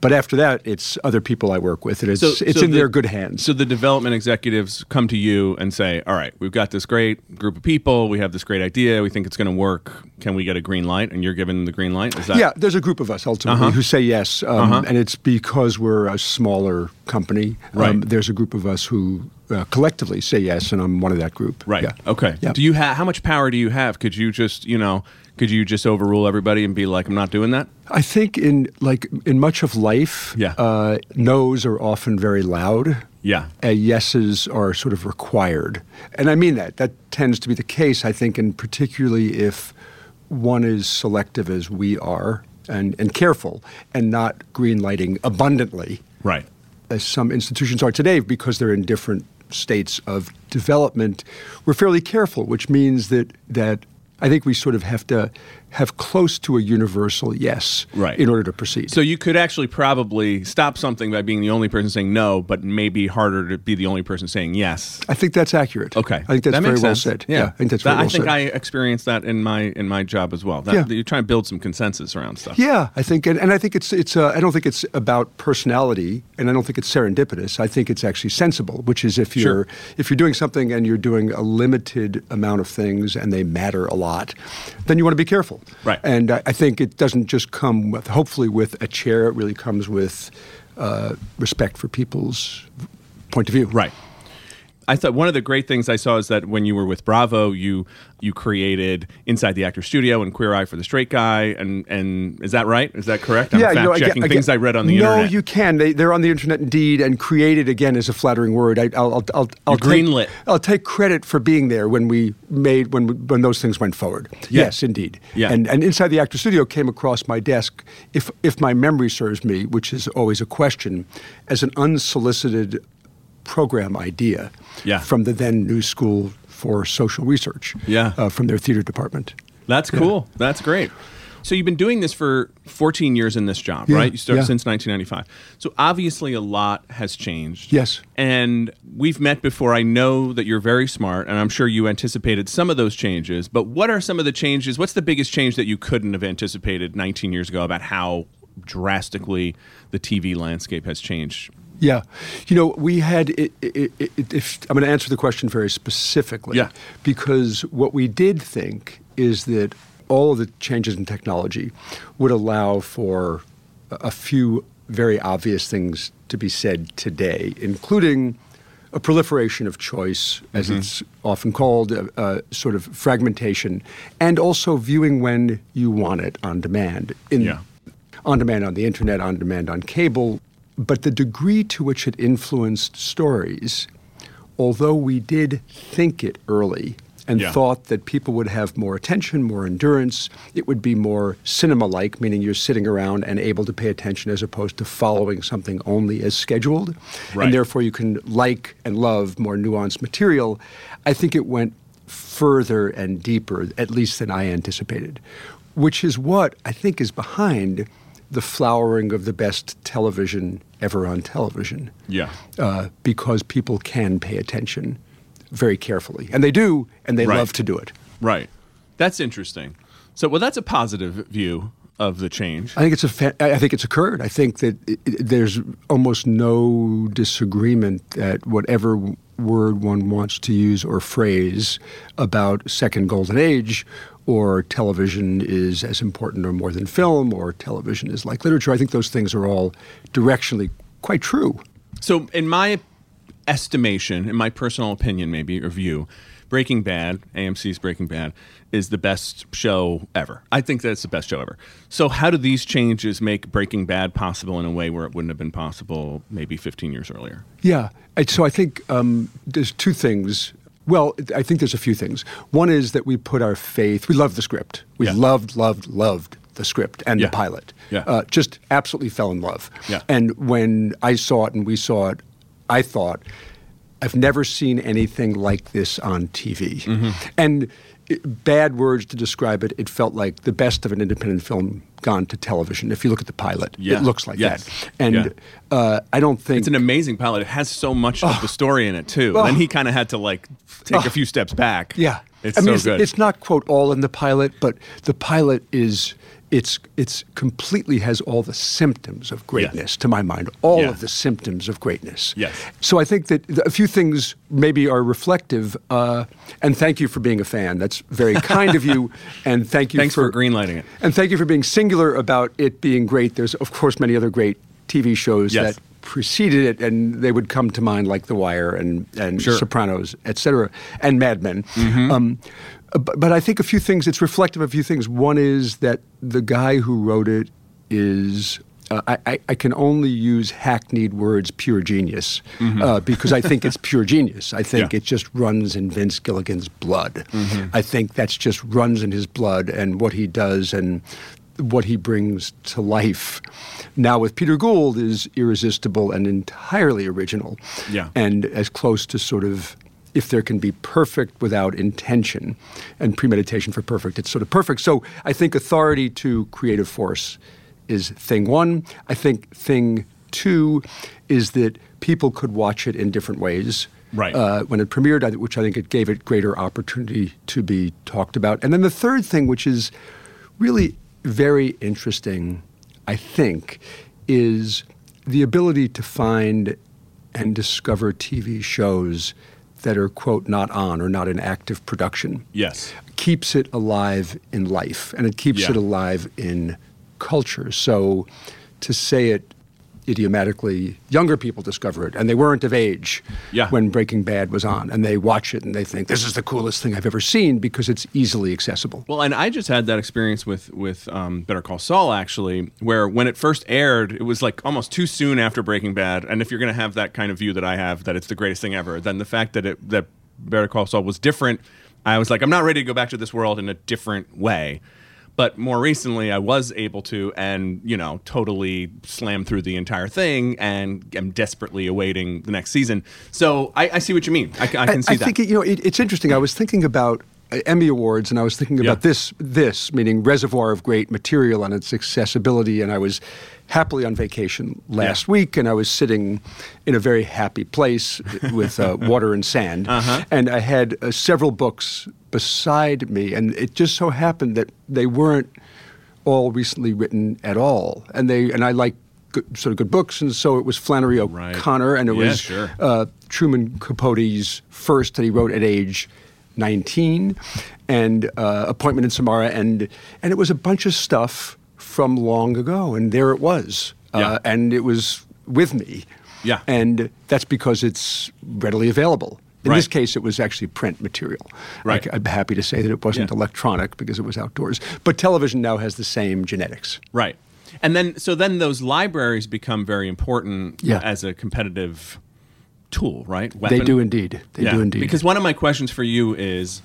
but after that, it's other people I work with, and it's So- it's so in the- their good hands. So the development executives come to you and say, all right, we've got this great group of people. We have this great idea. We think it's going to work. Can we get a green light? And you're given the green light? Is that Yeah, there's a group of us ultimately Uh-huh. who say yes, um, Uh-huh. and it's because we're a smaller company. Um, Right. There's a group of us who uh, collectively say yes, and I'm one of that group. Right. Yeah. Okay. Yeah. Do you have how much power do you have? Could you just, you know, could you just overrule everybody and be like, I'm not doing that? I think in like in much of life, Yeah. uh, no's are often very loud. Yeah. Uh, yeses are sort of required, and I mean that. That tends to be the case, I think, and particularly if one is selective as we are and, and careful and not green lighting abundantly. Right. As some institutions are today, because they're in different states of development, we're fairly careful, which means that that I think we sort of have to have close to a universal yes Right. in order to proceed. So you could actually probably stop something by being the only person saying no, but maybe harder to be the only person saying yes. I think that's accurate. Okay, I think that's that very makes well sense. said. Yeah, I think that's very That- well I think said. I experienced that in my in my job as well. That, Yeah. that you're trying to build some consensus around stuff. Yeah, I think, and, and I think it's it's. Uh, I don't think it's about personality, and I don't think it's serendipitous. I think it's actually sensible, which is if you're Sure. if you're doing something and you're doing a limited amount of things and they matter a lot, then you want to be careful. Right. And I, I think it doesn't just come with, hopefully, with a chair. It really comes with uh, respect for people's point of view. Right. I thought one of the great things I saw is that when you were with Bravo, you you created Inside the Actor Studio and Queer Eye for the Straight Guy, and and is that right? Is that correct? I'm yeah, fact you know, checking again, things again, I read on the no, internet. you can. They, they're on the internet indeed, and created again is a flattering word. I, I'll, I'll, I'll, I'll take, greenlit. I'll take credit for being there when we made when we, when those things went forward. Yeah. Yes, indeed. Yeah. And and Inside the Actor Studio came across my desk, if if my memory serves me, which is always a question, as an unsolicited program idea Yeah. from the then New School for Social Research. Yeah. Uh, from their theater department. That's cool. That's great. So you've been doing this for fourteen years in this job, Yeah, right? You started yeah. since nineteen ninety-five. So obviously a lot has changed. Yes. And we've met before. I know that you're very smart, and I'm sure you anticipated some of those changes. But what are some of the changes? What's the biggest change that you couldn't have anticipated nineteen years ago about how drastically the T V landscape has changed? Yeah. You know, we had, it, it, it, if I'm going to answer the question very specifically, Yeah. because what we did think is that all of the changes in technology would allow for a a few very obvious things to be said today, including a proliferation of choice, as Mhm. it's often called, a, a sort of fragmentation, and also viewing when you want it on demand. In, Yeah. On demand on the internet, on demand on cable. But the degree to which it influenced stories, although we did think it early and Yeah. thought that people would have more attention, more endurance, it would be more cinema-like, meaning you're sitting around and able to pay attention as opposed to following something only as scheduled, Right. and therefore you can like and love more nuanced material. I think it went further and deeper, at least than I anticipated, which is what I think is behind the flowering of the best television ever on television. Yeah. Uh, because people can pay attention very carefully. And they do, and they Right. love to do it. Right. That's interesting. So, well, that's a positive view of the change. I think it's a. Fa- I think it's occurred. I think that it, it, there's almost no disagreement that whatever w- word one wants to use or phrase about second golden age, or television is as important or more than film, or television is like literature. I think those things are all directionally quite true. So, in my estimation, in my personal opinion, maybe, or view, Breaking Bad, A M C's Breaking Bad, is the best show ever. I think that's the best show ever. So how do these changes make Breaking Bad possible in a way where it wouldn't have been possible maybe fifteen years earlier? Yeah. I- So I think um, there's two things. Well, I think there's a few things. One is that we put our faith, we loved the script. We Yeah. loved, loved, loved the script and Yeah. the pilot. Yeah. Uh, just absolutely fell in love. Yeah. And when I saw it and we saw it, I thought, I've never seen anything like this on T V. Mm-hmm. And it, bad words to describe it, it felt like the best of an independent film gone to television. If you look at the pilot, Yeah. it looks like Yes. that. And Yeah. uh, I don't think... It's an amazing pilot. It has so much of the story in it, too. Oh. Then he kind of had to, like, take Oh. a few steps back. Yeah. It's I mean, so it's, good. it's not, quote, all in the pilot, but the pilot is it's it's completely has all the symptoms of greatness, yes. to my mind, all yeah. of the symptoms of greatness. Yes. So I think that a few things maybe are reflective, uh, and thank you for being a fan. That's very kind of you, and thank you Thanks for, for greenlighting it. And thank you for being singular about it being great. There's, of course, many other great T V shows yes. that preceded it, and they would come to mind like The Wire and, and sure. Sopranos, et cetera, and Mad Men. Mm-hmm. Um, but, but I think a few things, it's reflective of a few things. One is that the guy who wrote it is, uh, I, I can only use hackneyed words, pure genius, mm-hmm. uh, because I think it's pure genius. I think yeah. it just runs in Vince Gilligan's blood. Mm-hmm. I think that's just runs in his blood, and what he does and what he brings to life now with Peter Gould is irresistible and entirely original. Yeah. And as close to sort of, if there can be perfect without intention and premeditation for perfect, it's sort of perfect. So I think authority to creative force is thing one. I think thing two is that people could watch it in different ways. Right. Uh, when it premiered, which I think it gave it greater opportunity to be talked about. And then the third thing, which is really very interesting, I think, is the ability to find and discover T V shows that are, quote, not on or not in active production. Yes. Keeps it alive in life, and it keeps yeah. it alive in culture. So to say it idiomatically, younger people discover it, and they weren't of age yeah. when Breaking Bad was on, and they watch it and they think, this is the coolest thing I've ever seen because it's easily accessible. Well, and I just had that experience with, with um, Better Call Saul, actually, where when it first aired, it was like almost too soon after Breaking Bad, and if you're going to have that kind of view that I have, that it's the greatest thing ever, then the fact that it, that Better Call Saul was different, I was like, I'm not ready to go back to this world in a different way. But more recently, I was able to, and, you know, totally slam through the entire thing and am desperately awaiting the next season. So I, I see what you mean. I, I can I, see I that. I think, it, you know, it, it's interesting. I was thinking about uh, Emmy Awards, and I was thinking about Yeah. this, this, meaning reservoir of great material and its accessibility, and I was happily on vacation last Yeah. week, and I was sitting in a very happy place with uh, water and sand, Uh-huh. and I had uh, several books beside me, and it just so happened that they weren't all recently written at all, and they and I like good, sort of good books, and so it was Flannery O'Connor, Right. and it Yeah, was sure. uh, Truman Capote's first that he wrote at age nineteen, and uh, Appointment in Samara, and and it was a bunch of stuff from long ago, and there it was, Yeah. uh, and it was with me, Yeah. and that's because it's readily available. In Right. this case, it was actually print material. Right. I, I'm happy to say that it wasn't Yeah. electronic because it was outdoors. But television now has the same genetics. Right. And then, so then those libraries become very important Yeah. as a competitive tool, right? Weapon. They do indeed. They Yeah. do indeed. Because one of my questions for you is,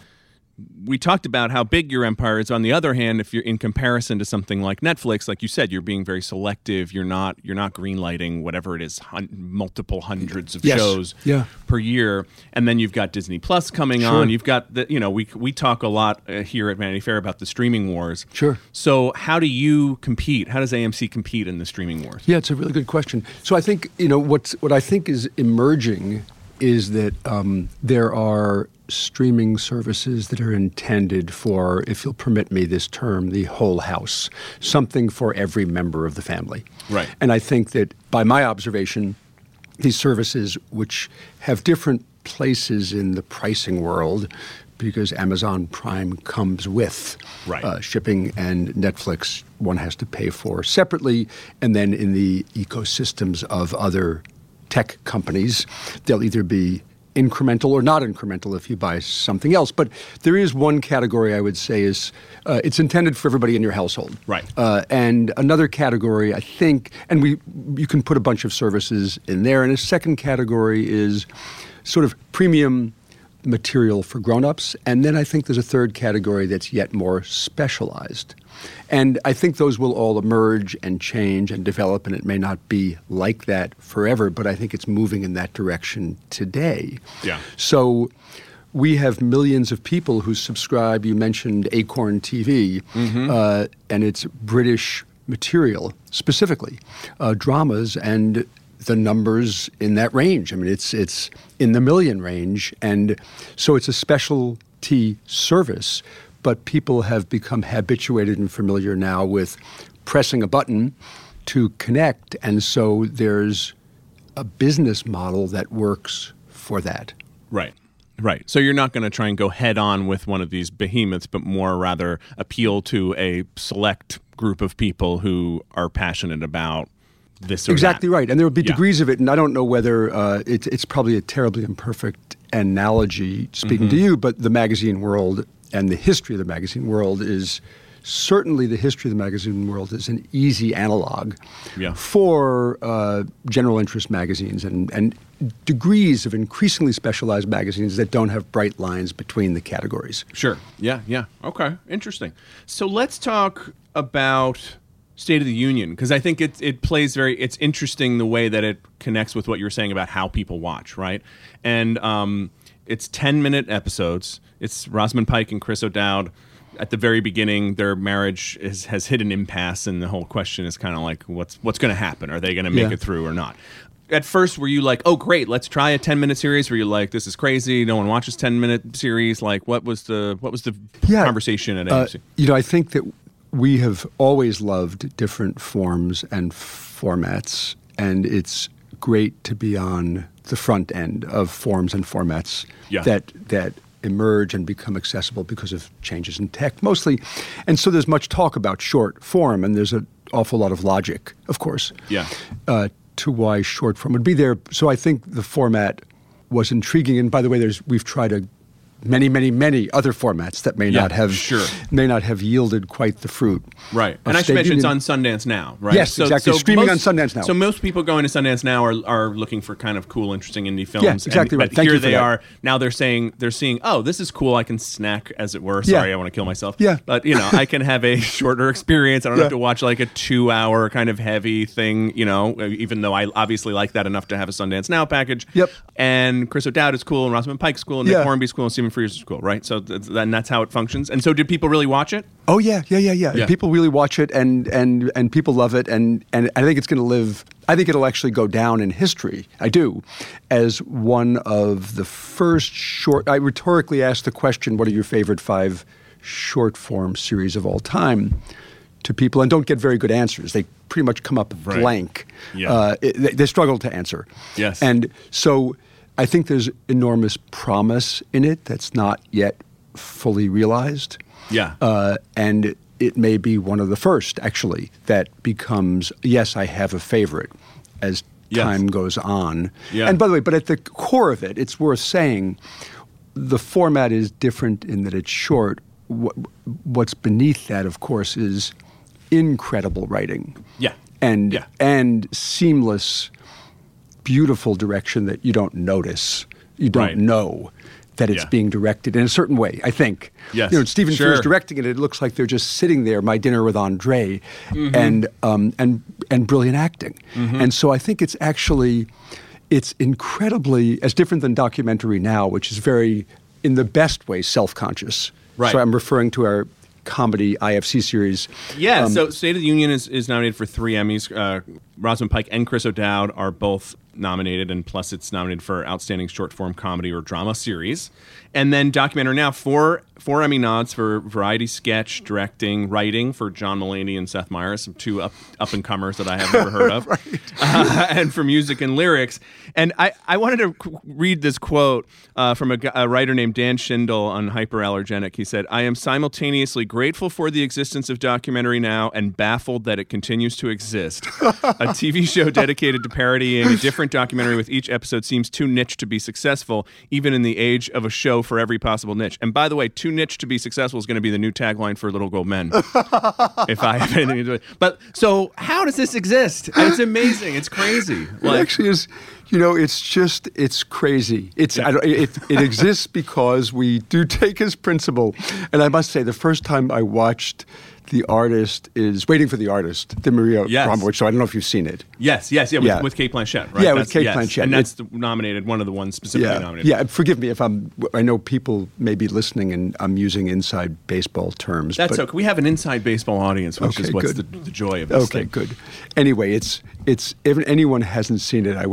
we talked about how big your empire is. On the other hand, if you're in comparison to something like Netflix, like you said, you're being very selective. You're not you're not greenlighting whatever it is, hun- multiple hundreds of Yes. shows Yeah. per year. And then you've got Disney Plus coming Sure. on. You've got the you know we we talk a lot uh, here at Vanity Fair about the streaming wars. Sure. So how do you compete? How does A M C compete in the streaming wars? Yeah, it's a really good question. So I think, you know, what's, what I think is emerging is that um, there are streaming services that are intended for, if you'll permit me this term, the whole house, something for every member of the family. Right. And I think that by my observation, these services, which have different places in the pricing world, because Amazon Prime comes with Right. uh, shipping, and Netflix one has to pay for separately, and then in the ecosystems of other tech companies, they'll either be incremental or not incremental if you buy something else. But there is one category I would say is uh, it's intended for everybody in your household. Right. Uh, and another category, I think, and we you can put a bunch of services in there. And a second category is sort of premium material for grown-ups. And then I think there's a third category that's yet more specialized. And I think those will all emerge and change and develop, and it may not be like that forever, but I think it's moving in that direction today. Yeah. So we have millions of people who subscribe. You mentioned Acorn T V, Mm-hmm. uh, and it's British material, specifically, uh, dramas, and the numbers in that range. I mean, it's it's in the million range, and so it's a specialty service, but people have become habituated and familiar now with pressing a button to connect. And so there's a business model that works for that. Right. Right. So you're not going to try and go head on with one of these behemoths, but more rather appeal to a select group of people who are passionate about this or exactly that. right. And there will be Yeah. degrees of it. And I don't know whether uh, it, it's probably a terribly imperfect analogy speaking Mm-hmm. to you, but the magazine world and the history of the magazine world is certainly the history of the magazine world is an easy analog Yeah. for uh, general interest magazines and, and degrees of increasingly specialized magazines that don't have bright lines between the categories. Sure. Yeah, yeah. Okay. Interesting. So let's talk about State of the Union, because I think it it plays very, it's interesting the way that it connects with what you were saying about how people watch, right? And um, it's ten-minute episodes. It's Rosamund Pike and Chris O'Dowd. At the very beginning, their marriage is, has hit an impasse, and the whole question is kind of like, what's what's going to happen? Are they going to make Yeah. it through or not? At first, were you like, oh, great, let's try a ten-minute series? Were you like, this is crazy, no one watches ten-minute series? Like, what was the what was the Yeah. conversation at A Uh, M C? you know, I think that we have always loved different forms and formats, and it's great to be on the front end of forms and formats Yeah. that that emerge and become accessible because of changes in tech, mostly. And so there's much talk about short form, and there's an awful lot of logic, of course, Yeah. uh, to why short form would be there. So I think the format was intriguing. And by the way, there's we've tried a many, many, many other formats that may Yeah, not have sure. may not have yielded quite the fruit. Right. of And I should State mention it's Union. on Sundance Now, right? Yes, exactly. Streaming most- on Sundance Now. So most people going to Sundance Now are, are looking for kind of cool, interesting indie films. Yeah, exactly and, right. But Thank here you for they that. are. Now they're saying, they're seeing, oh, this is cool. I can snack, as it were. Yeah. Sorry, I want to kill myself. Yeah. But, you know, I can have a shorter experience. I don't Yeah. have to watch like a two-hour kind of heavy thing, you know, even though I obviously like that enough to have a Sundance Now package. Yep. And Chris O'Dowd is cool, and Rosamund Pike's cool, and Nick Yeah. Hornby's cool, and Stephen Frears is cool, right? So th- and that's how it functions. And so did people really watch it? Oh yeah, yeah, yeah, yeah, Yeah. People really watch it, and and and people love it, and and I think it's going to live. I think it'll actually go down in history. I do, as one of the first short. I rhetorically asked the question, "What are your favorite five short form series of all time?" to people, and don't get very good answers. They pretty much come up Right. blank. Yeah. Uh, it, they, they struggle to answer. Yes. And so I think there's enormous promise in it that's not yet fully realized. Yeah. Uh, and it may be one of the first, actually, that becomes, yes, I have a favorite as Yes. time goes on. Yeah. And by the way, but at the core of it, it's worth saying the format is different in that it's short. What, what's beneath that, of course, is incredible writing. Yeah. And, Yeah. and seamless, beautiful direction that you don't notice. You don't Right. know that it's Yeah. being directed in a certain way, I think. Yes. You know, Stephen Sure. Frears directing it, it looks like they're just sitting there, My Dinner with Andre, Mm-hmm. and, um, and, and brilliant acting. And so I think it's actually, it's incredibly, as different than documentary now, which is very, in the best way, self-conscious. Right. So I'm referring to our comedy I F C series. Yeah, Um, so State of the Union is, is nominated for three Emmys. Uh, Rosamund Pike and Chris O'Dowd are both nominated, and plus it's nominated for Outstanding Short Form Comedy or Drama Series. And then Documentary Now, four, four Emmy nods for Variety Sketch, Directing, Writing for John Mulaney and Seth Meyers, some two up, up-and-comers that I have never heard of, uh, and for Music and Lyrics. And I, I wanted to qu- read this quote uh, from a, gu- a writer named Dan Schindel on Hyperallergenic. He said, I am simultaneously grateful for the existence of Documentary Now and baffled that it continues to exist. A T V show dedicated to parodying a different documentary with each episode seems too niche to be successful, even in the age of a show for every possible niche. And by the way, too niche to be successful is going to be the new tagline for Little Gold Men. If I have anything to do with it. But so how does this exist? It's amazing. It's crazy. It actually is, you know, it's just, it's crazy. It's I don't, it, it exists because we do take as principle. And I must say, the first time I watched The Artist is Waiting for the Artist, the Maria Yes. Bromwich show. I don't know if you've seen it. Yes, yes, yeah, with, Yeah. with Kate Blanchett, right? Yeah, with That's- Kate yes. Blanchett. And that's the nominated, one of the ones specifically Yeah, nominated. yeah. Forgive me if I'm. I know people may be listening, and I'm using inside baseball terms. That's but, okay. We have an inside baseball audience, which Okay, is what's the, good. the joy of this Okay, thing. good. Anyway, it's it's if anyone hasn't seen it, I would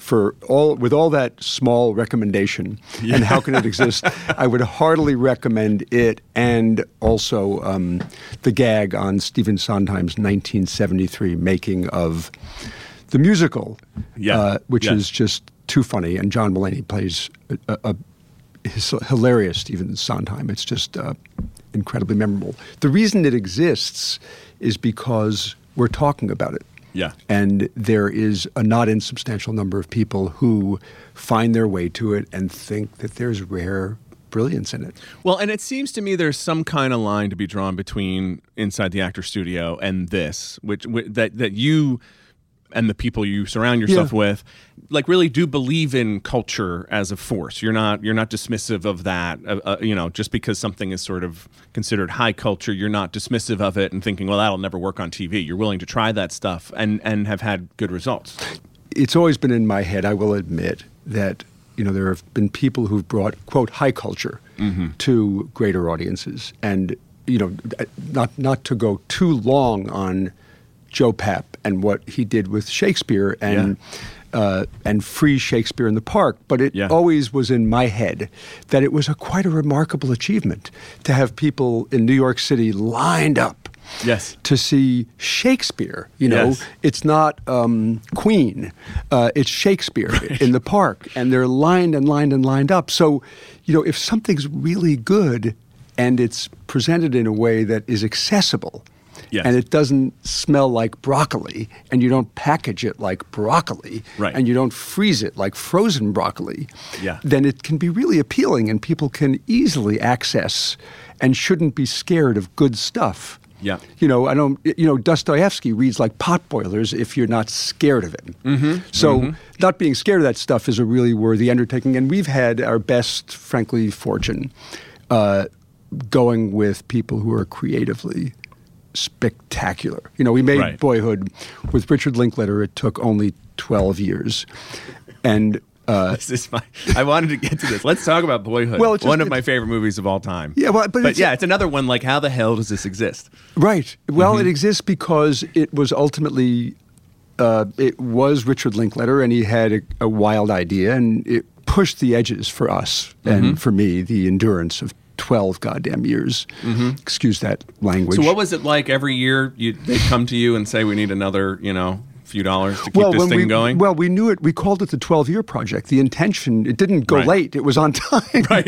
for all with all that small recommendation yeah. and how can it exist, I would heartily recommend it, and also um, the gag on Stephen Sondheim's nineteen seventy-three making of the musical, yeah. uh, which yeah. is just too funny. And John Mulaney plays a, a, a hilarious Stephen Sondheim. It's just uh, incredibly memorable. The reason it exists is because we're talking about it. Yeah. And there is a not insubstantial number of people who find their way to it and think that there's rare brilliance in it. Well, and it seems to me there's some kind of line to be drawn between Inside the Actor Studio and this, which, which that that you and the people you surround yourself Yeah. with, like, really do believe in culture as a force. You're not you're not dismissive of that. Uh, uh, you know, just because something is sort of considered high culture, you're not dismissive of it and thinking, well, that'll never work on T V. You're willing to try that stuff and and have had good results. It's always been in my head, I will admit, that you know there have been people who've brought, quote, high culture mm-hmm. to greater audiences. And, you know, not not to go too long on Joe Papp and what he did with Shakespeare and yeah. uh, and free Shakespeare in the Park, but it yeah. always was in my head that it was a quite a remarkable achievement to have people in New York City lined up yes. to see Shakespeare. You know, yes. it's not um, Queen, uh, it's Shakespeare right. in the park, and they're lined and lined and lined up. So, you know, if something's really good and it's presented in a way that is accessible, yes. and it doesn't smell like broccoli, and you don't package it like broccoli, right. and you don't freeze it like frozen broccoli, yeah. then it can be really appealing, and people can easily access and shouldn't be scared of good stuff. Yeah. You know, I don't. You know, Dostoevsky reads like potboilers if you're not scared of him. Mm-hmm. So, mm-hmm. not being scared of that stuff is a really worthy undertaking, and we've had our best, frankly, fortune uh, going with people who are creatively spectacular. You know, we made right. Boyhood with Richard Linklater. It took only twelve years, and. Uh, this is my, I wanted to get to this. Let's talk about Boyhood. Well, it's just, one of it's, my favorite movies of all time. Yeah, well, but, but it's, yeah, it's another one. Like, how the hell does this exist? Right. Well, mm-hmm. it exists because it was ultimately uh, it was Richard Linklater, and he had a, a wild idea, and it pushed the edges for us mm-hmm. and for me. The endurance of twelve goddamn years. Mm-hmm. Excuse that language. So, what was it like every year? You, they'd come to you and say, "We need another," you know. Few dollars to keep well, this when thing we, going? Well, we knew it. We called it the twelve-year project. The intention, it didn't go right. late. It was on time. Right.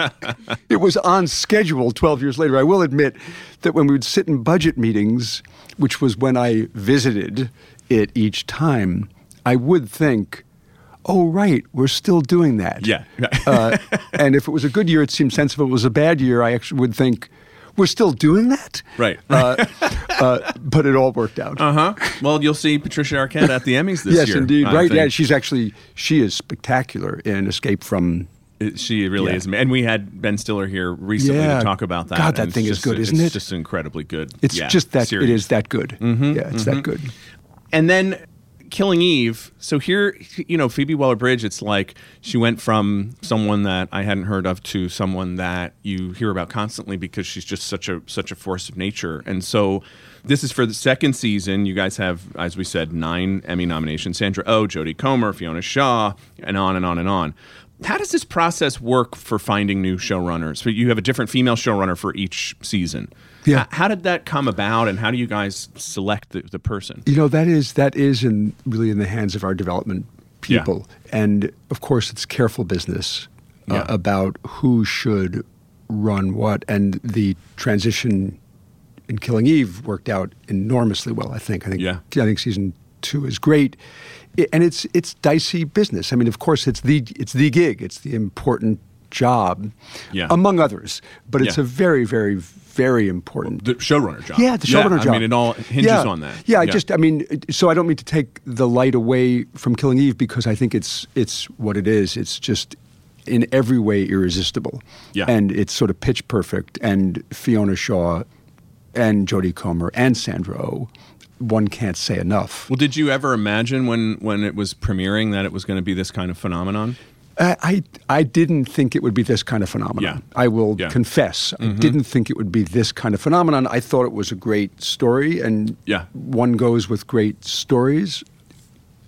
It was on schedule twelve years later. I will admit that when we would sit in budget meetings, which was when I visited it each time, I would think, oh, right, we're still doing that. Yeah. uh, and if it was a good year, it seemed sensible. If it was a bad year, I actually would think, we're still doing that? Right. uh, uh, but it all worked out. Uh-huh. Well, you'll see Patricia Arquette at the Emmys this yes, year. Yes, indeed. I Right. think. Yeah, she's actually, she is spectacular in Escape from... It, she really yeah. is. And we had Ben Stiller here recently yeah. to talk about that. God, that and thing it's is good, just, isn't it's it? It's just incredibly good. It's yeah, just that, series. it is that good. Mm-hmm, yeah, it's mm-hmm. that good. And then Killing Eve. So here, you know, Phoebe Waller-Bridge, it's like she went from someone that I hadn't heard of to someone that you hear about constantly because she's just such a such a force of nature. And so this is for the second season. You guys have, as we said, nine Emmy nominations. Sandra Oh, Jodie Comer, Fiona Shaw, and on and on and on. How does this process work for finding new showrunners? So you have a different female showrunner for each season. Yeah. How did that come about, and how do you guys select the, the person? You know, that is that is in really in the hands of our development people. Yeah. And, of course, it's careful business uh, Yeah. about who should run what. And the transition in Killing Eve worked out enormously well, I think. I think, Yeah. I think season two is great. I- And it's it's dicey business. I mean, of course, it's the it's the gig. It's the important job, Yeah. among others. But it's Yeah. a very, very, very important The showrunner job. Yeah, the showrunner yeah, job. I mean, it all hinges yeah. on that. Yeah, I just, I mean, so I don't mean to take the light away from Killing Eve because I think it's it's what it is. It's just in every way irresistible. Yeah. And it's sort of pitch perfect. And Fiona Shaw and Jodie Comer and Sandra Oh, one can't say enough. Well, did you ever imagine when, when it was premiering that it was going to be this kind of phenomenon? I, I I didn't think it would be this kind of phenomenon. Yeah. I will Yeah. confess. Mhm. I didn't think it would be this kind of phenomenon. I thought it was a great story, and Yeah. one goes with great stories.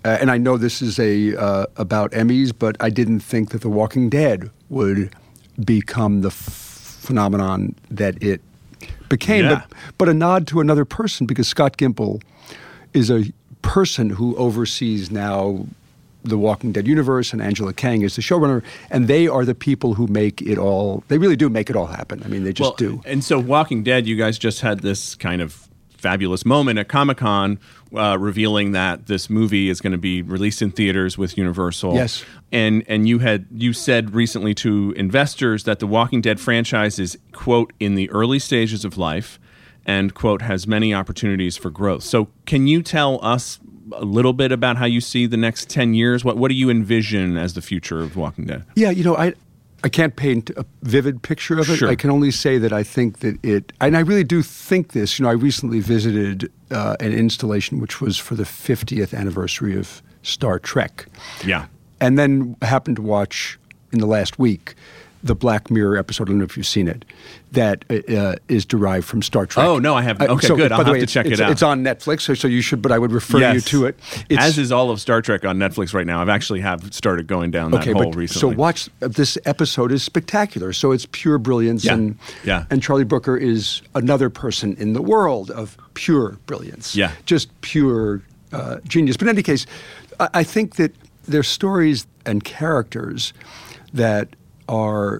uh, and I know this is a uh, about Emmys, but I didn't think that The Walking Dead would become the f- phenomenon that it became. Yeah. But, but a nod to another person, because Scott Gimple is a person who oversees now the Walking Dead universe, and Angela Kang is the showrunner, and they are the people who make it all. They really do make it all happen. I mean, they just well, do. And so Walking Dead, you guys just had this kind of fabulous moment at Comic-Con uh, revealing that this movie is going to be released in theaters with Universal. Yes. And and you had you said recently to investors that the Walking Dead franchise is, quote, in the early stages of life and, quote, has many opportunities for growth. So can you tell us a little bit about how you see the next ten years? What what do you envision as the future of Walking Dead? Yeah, you know, I I can't paint a vivid picture of it. Sure. I can only say that I think that it, and I really do think this. You know, I recently visited uh, an installation which was for the fiftieth anniversary of Star Trek. Yeah. And then happened to watch in the last week the Black Mirror episode. I don't know if you've seen it. That uh, is derived from Star Trek. Oh, no, I haven't. Okay, uh, so, good. by I'll the have way, to it's, check it's, it out. It's on Netflix, so, so you should, but I would refer yes. you to it. It's, As is all of Star Trek on Netflix right now. I've actually have started going down that okay, hole but, recently. So watch, uh, this episode is spectacular. So it's pure brilliance. Yeah. And, Yeah. and Charlie Brooker is another person in the world of pure brilliance. Yeah. Just pure uh, genius. But in any case, I, I think that there's stories and characters that are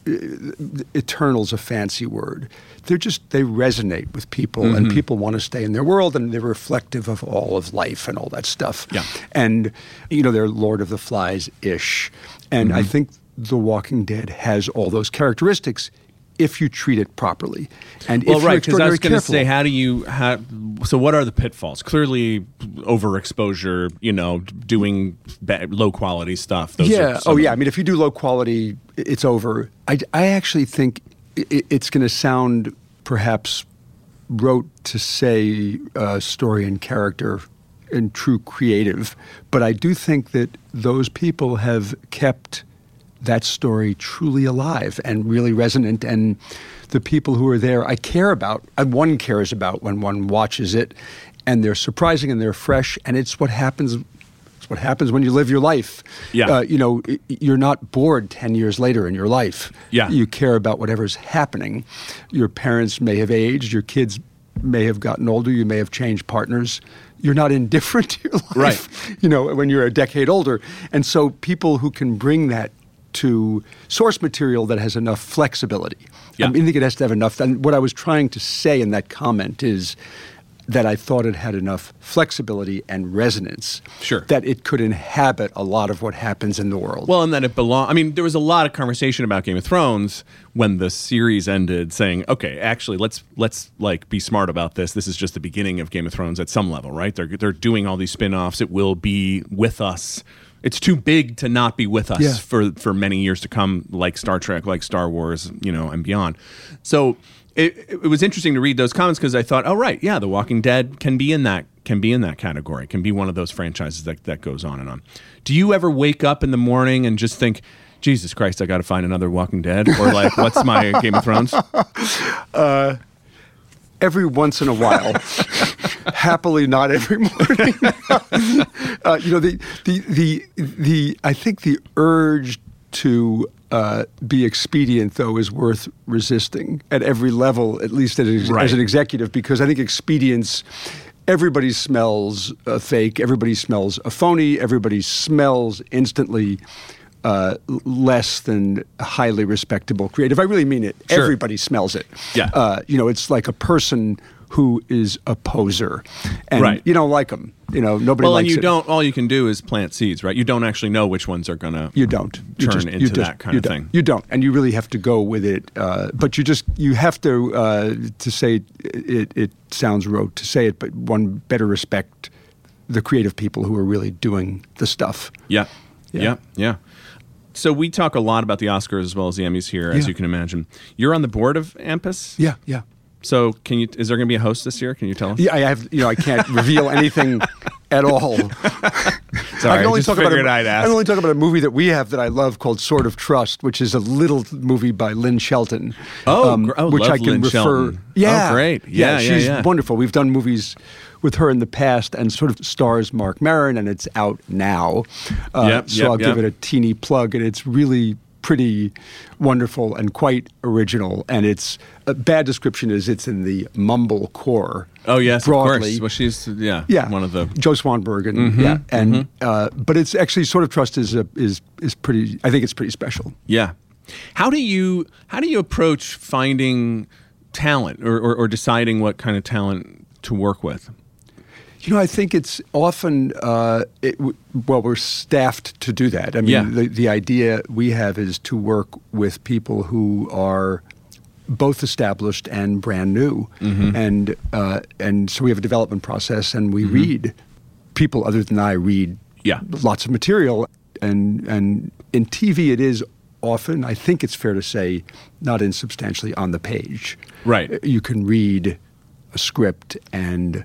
eternal's a fancy word. They're just, they resonate with people, mm-hmm. and people want to stay in their world, and they're reflective of all of life and all that stuff. Yeah. And, you know, they're Lord of the Flies-ish. And Mm-hmm. I think The Walking Dead has all those characteristics if you treat it properly. And well, if right, you're because I was going to careful. say, how do you, how, so what are the pitfalls? Clearly, overexposure, you know, doing ba- low quality stuff. Those yeah. are some Oh, of yeah. them. I mean, if you do low quality, it's over. I, I actually think it, it's going to sound perhaps rote to say uh, story and character and true creative, but I do think that those people have kept that story truly alive and really resonant, and the people who are there I care about, and one cares about when one watches it, and they're surprising and they're fresh, and it's what happens it's what happens when you live your life. Yeah. Uh, you know, you're not bored ten years later in your life. Yeah. You care about whatever's happening. Your parents may have aged, your kids may have gotten older, you may have changed partners. You're not indifferent to your life, Right. you know, when you're a decade older. And so people who can bring that to source material that has enough flexibility. Yeah. I mean, I think it has to have enough. And what I was trying to say in that comment is that I thought it had enough flexibility and resonance Sure. that it could inhabit a lot of what happens in the world. Well, and that it belong. I mean, there was a lot of conversation about Game of Thrones when the series ended, saying, "Okay, actually, let's let's like be smart about this. This is just the beginning of Game of Thrones at some level, right? They're they're doing all these spin-offs. It will be with us. It's too big to not be with us Yeah. for for many years to come, like Star Trek, like Star Wars, you know, and beyond." So it it was interesting to read those comments because I thought, oh right, yeah, The Walking Dead can be in that can be in that category, can be one of those franchises that that goes on and on. Do you ever wake up in the morning and just think, Jesus Christ, I got to find another Walking Dead, or like, what's my Game of Thrones? Uh, every once in a while. Happily, not every morning. uh, you know, the, the the the I think the urge to uh, be expedient, though, is worth resisting at every level, at least as, Right. as an executive, because I think expedience. Everybody smells a fake. Everybody smells a phony. Everybody smells instantly uh, less than highly respectable creative. I really mean it. Sure. Everybody smells it. Yeah. Uh, you know, it's like a person who is a poser, and Right. you don't like them. You know, nobody Well, likes and you it. don't. All you can do is plant seeds, right? You don't actually know which ones are going to. You don't You turn just- into you just- that kind you of don't. thing. You don't, and you really have to go with it. Uh, but you just you have to uh, to say it. It sounds rote to say it, but one better respect the creative people who are really doing the stuff. Yeah. Yeah. yeah, yeah, So we talk a lot about the Oscars as well as the Emmys here, as Yeah. you can imagine. You're on the board of AMPAS. Yeah, yeah. So can you? Is there going to be a host this year? Can you tell us? Yeah, I have. You know, I can't reveal anything at all. Sounds Sorry, I can only I just talk about figured a, I'd I ask. can only talk about a movie that we have that I love called Sword of Trust, which is a little movie by Lynn Shelton. Oh, gr- oh, which love I can Lynn refer. Shelton. Yeah, Oh, great. Yeah, yeah, she's yeah. wonderful. We've done movies with her in the past, and sort of stars Mark Maron, and it's out now. Uh, Yep, so yep, I'll yep. give it a teeny plug, and it's really pretty wonderful and quite original. And it's a bad description is it's in the mumble core. Oh yes, broadly. of course. Well, she's yeah, Yeah, one of the Joe Swanberg, and Mhm, yeah, and mhm. uh, but it's actually Sort of Trust is a, is is pretty. I think it's pretty special. Yeah. How do you how do you approach finding talent or, or, or deciding what kind of talent to work with? You know, I think it's often, uh, it, w- well, we're staffed to do that. I mean, Yeah. the, the idea we have is to work with people who are both established and brand new. Mhm. And uh, and so we have a development process, and we Mhm. read. People other than I read Yeah. lots of material. And, and in T V, it is often, I think it's fair to say, not insubstantially on the page. Right. You can read a script and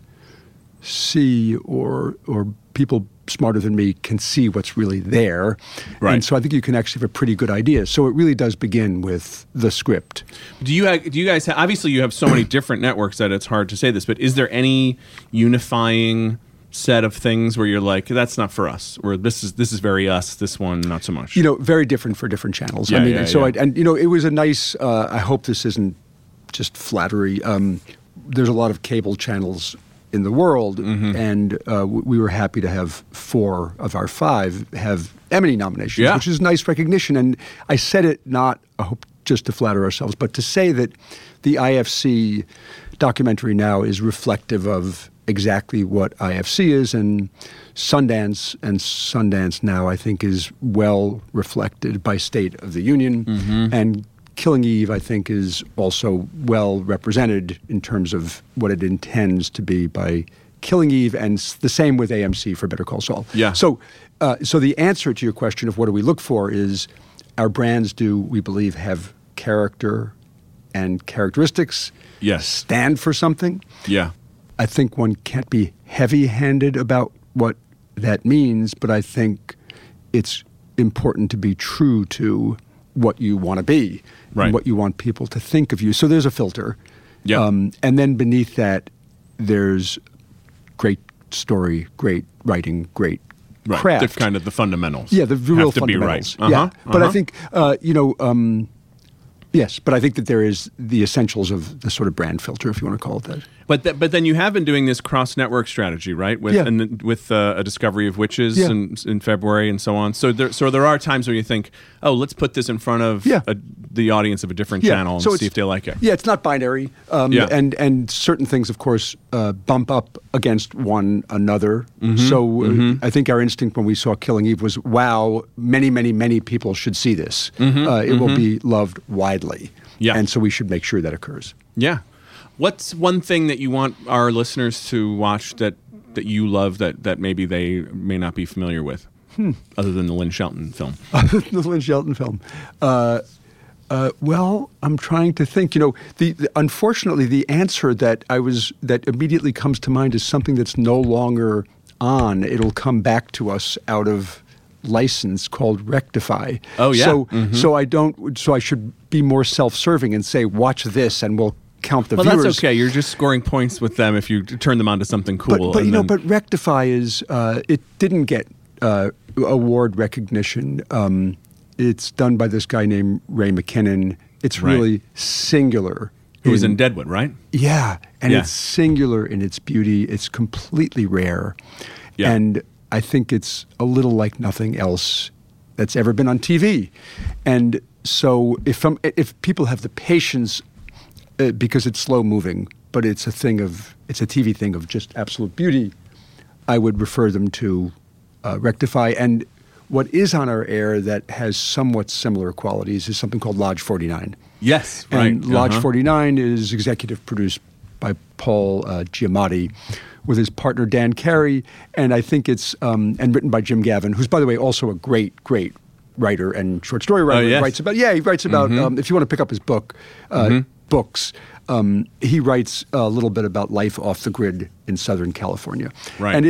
see, or or people smarter than me can see what's really there. Right. And so I think you can actually have a pretty good idea. So it really does begin with the script. Do you do you guys have, obviously you have so many different networks that it's hard to say this, but is there any unifying set of things where you're like, that's not for us, or this is this is very us, this one not so much? You know, very different for different channels. Yeah, I mean, yeah, and so yeah. I, and you know, it was a nice. Uh, I hope this isn't just flattery. Um, there's a lot of cable channels in the world, Mm-hmm. and uh, w- we were happy to have four of our five have Emmy nominations, Yeah. which is nice recognition. And I said it not, I hope, just to flatter ourselves, but to say that the I F C documentary now is reflective of exactly what I F C is, and Sundance and Sundance now, I think, is well reflected by State of the Union, Mhm. and Killing Eve, I think, is also well represented in terms of what it intends to be by Killing Eve, and s- the same with A M C for Better Call Saul. Yeah. So, uh, so the answer to your question of what do we look for is our brands do, we believe, have character and characteristics. Yes. Stand for something. Yeah. I think one can't be heavy-handed about what that means, but I think it's important to be true to what you want to be, Right. and what you want people to think of you. So there's a filter. Yeah. Um, and then beneath that, there's great story, great writing, great Right. craft. The kind of the fundamentals. Yeah, the have real to be right. fundamentals. Uh-huh, Yeah, but I uh-huh. think uh, you know, um, yes, but I think that there is the essentials of the sort of brand filter, if you want to call it that. But th- but then you have been doing this cross network strategy, right? With Yeah. and then with uh, a Discovery of Witches Yeah. in, in February and so on. So there so there are times where you think, oh, let's put this in front of Yeah. a, the audience of a different Yeah, channel and so see it's- if they like it. Yeah, it's not binary. Um, Yeah. and and certain things, of course, uh, bump up against one another. Mhm, So uh, mhm. I think our instinct when we saw Killing Eve was, wow, many, many, many people should see this. Mhm, uh, it will mhm. be loved widely. Yeah. And so we should make sure that occurs. Yeah. What's one thing that you want our listeners to watch that that you love that that maybe they may not be familiar with, Hmm. other than the Lynn Shelton film? The Lynn Shelton film. Uh, uh, well, I'm trying to think. You know, the, the unfortunately, the answer that I was that immediately comes to mind is something that's no longer on. It'll come back to us out of license called Rectify. Oh, yeah. So, Mhm. so I don't. So I should be more self-serving and say, watch this, and we'll count the well, viewers. that's okay. You're just scoring points with them if you turn them on to something cool. But, but and you know, then- but Rectify is uh, it didn't get uh, award recognition. Um, it's done by this guy named Ray McKinnon. It's Right. really singular. who was in Deadwood, right? Yeah, and Yeah. it's singular in its beauty. It's completely rare, Yeah. and I think it's a little like nothing else that's ever been on T V. And so, if I'm, if people have the patience, uh, because it's slow moving, but it's a thing of it's a T V thing of just absolute beauty, I would refer them to uh, Rectify. And what is on our air that has somewhat similar qualities is something called Lodge forty-nine. Yes, And right. Lodge Uh-huh. forty-nine is executive produced by Paul uh, Giamatti with his partner Dan Carey, and I think it's um, and written by Jim Gavin, who's, by the way, also a great, great writer and short story writer. Oh, yes. He writes about yeah, he writes about Mhm. um, if you want to pick up his book, uh, Mhm. books. Um, he writes a little bit about life off the grid in Southern California, Right. and it's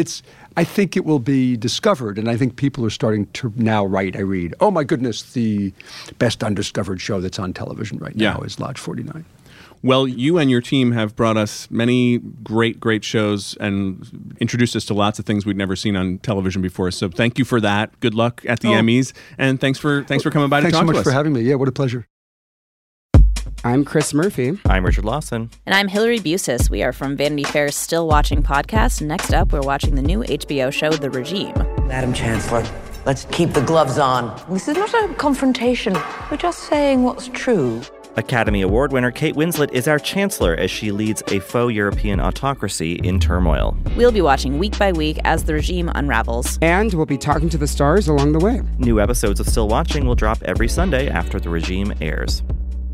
I think it will be discovered, and I think people are starting to now write. I read, oh my goodness, the best undiscovered show that's on television right now Yeah. is Lodge forty-nine. Well, you and your team have brought us many great, great shows and introduced us to lots of things we'd never seen on television before. So thank you for that. Good luck at the Oh. Emmys, and thanks for thanks for coming by Thanks to talk so to much us. for having me. Yeah, what a pleasure. I'm Chris Murphy. I'm Richard Lawson. And I'm Hillary Busis. We are from Vanity Fair's Still Watching podcast. Next up, we're watching the new H B O show, The Regime. Madam Chancellor, let's keep the gloves on. This is not a confrontation. We're just saying what's true. Academy Award winner Kate Winslet is our chancellor as she leads a faux European autocracy in turmoil. We'll be watching week by week as the regime unravels. And we'll be talking to the stars along the way. New episodes of Still Watching will drop every Sunday after The Regime airs.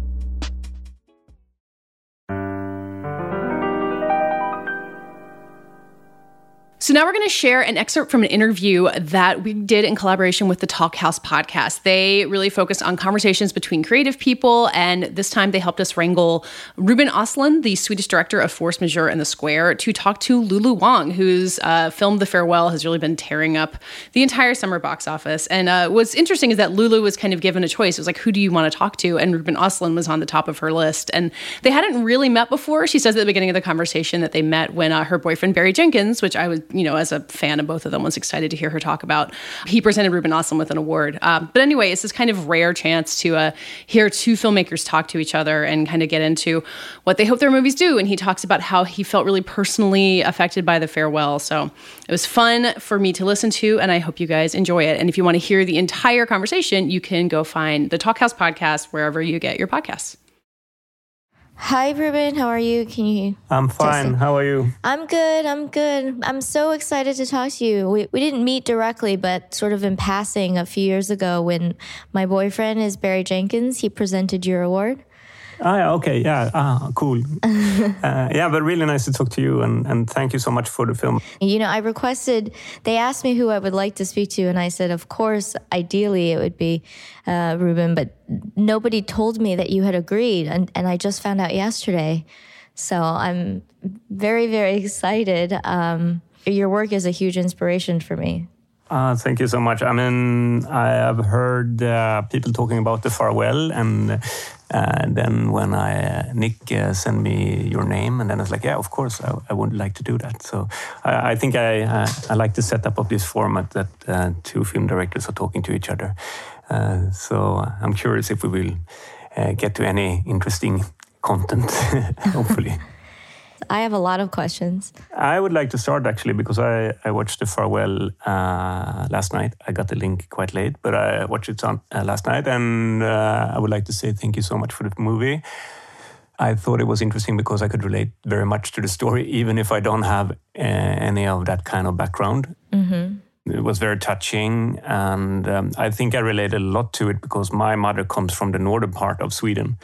So now we're going to share an excerpt from an interview that we did in collaboration with the Talk House podcast. They really focused on conversations between creative people, and this time they helped us wrangle Ruben Östlund, the Swedish director of Force Majeure and The Square, to talk to Lulu Wang, whose uh, film The Farewell has really been tearing up the entire summer box office. And uh, what's interesting is that Lulu was kind of given a choice. It was like, who do you want to talk to? And Ruben Östlund was on the top of her list. And they hadn't really met before. She says at the beginning of the conversation that they met when uh, her boyfriend, Barry Jenkins, which I was, you know, as a fan of both of them, was excited to hear her talk about. He presented Ruben Östlund with an award. Um, but anyway, it's this kind of rare chance to uh, hear two filmmakers talk to each other and kind of get into what they hope their movies do. And he talks about how he felt really personally affected by The Farewell. So it was fun for me to listen to, and I hope you guys enjoy it. And if you want to hear the entire conversation, you can go find the Talk House podcast wherever you get your podcasts. Hi, Ruben. How are you? Can you? I'm fine. How are you? I'm good. I'm good. I'm so excited to talk to you. We we didn't meet directly, but sort of in passing a few years ago when my boyfriend is Barry Jenkins. He presented your award. Ah, yeah, okay, yeah, ah, cool. uh, yeah, but really nice to talk to you, and, and thank you so much for the film. You know, I requested, they asked me who I would like to speak to, and I said, of course, ideally it would be uh, Ruben, but nobody told me that you had agreed, and, and I just found out yesterday. So I'm very, very excited. Um, your work is a huge inspiration for me. Uh, thank you so much. I mean, I have heard uh, people talking about The Farewell, and uh, then when I uh, Nick uh, sent me your name, and then I was like, yeah, of course, I, I would like to do that. So I, I think I uh, I like the setup of this format that uh, two film directors are talking to each other. Uh, so I'm curious if we will uh, get to any interesting content, hopefully. I have a lot of questions. I would like to start actually because I, I watched The Farewell uh, last night. I got the link quite late, but I watched it on, uh, last night, and uh, I would like to say thank you so much for the movie. I thought it was interesting because I could relate very much to the story, even if I don't have uh, any of that kind of background. Mm-hmm. It was very touching, and um, I think I related a lot to it because my mother comes from the northern part of Sweden.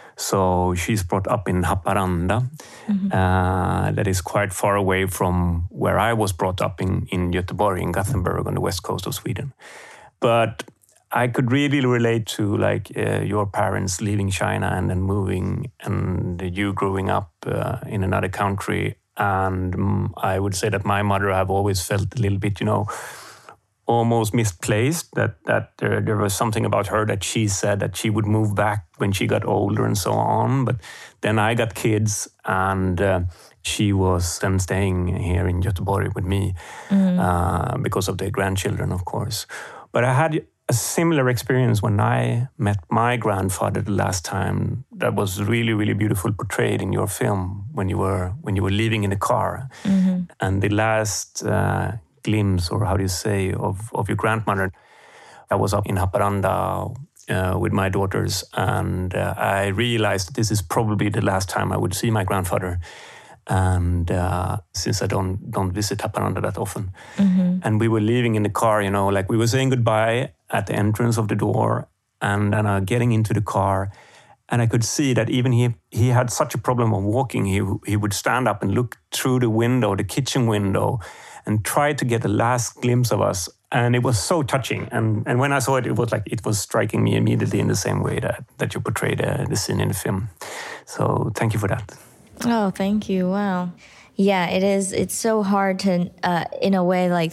So she's brought up in Haparanda, mm-hmm. uh, that is quite far away from where I was brought up in, in Göteborg, in Gothenburg, on the west coast of Sweden. But I could really relate to like uh, your parents leaving China and then moving, and you growing up uh, in another country. And um, I would say that my mother have always felt a little bit, you know, almost misplaced, that that there, there was something about her that she said that she would move back when she got older and so on. But then I got kids, and uh, she was then staying here in Göteborg with me mm-hmm. uh, because of the grandchildren, of course. But I had a similar experience when I met my grandfather the last time. That was really, really beautiful portrayed in your film when you were when you were leaving in the car. Mm-hmm. And the last uh, glimpse, or how do you say, of, of your grandmother. I was up in Haparanda uh, with my daughters, and uh, I realized that this is probably the last time I would see my grandfather. And uh, since I don't don't visit Haparanda that often. Mm-hmm. And we were leaving in the car, you know, like we were saying goodbye at the entrance of the door, and then uh, getting into the car. And I could see that even he he had such a problem of walking. He he would stand up and look through the window, the kitchen window, and try to get a last glimpse of us. And it was so touching. And and when I saw it, it was like it was striking me immediately in the same way that, that you portrayed uh, the scene in the film. So thank you for that. Oh, thank you. Wow. Yeah, it is. It's so hard to, uh, in a way, like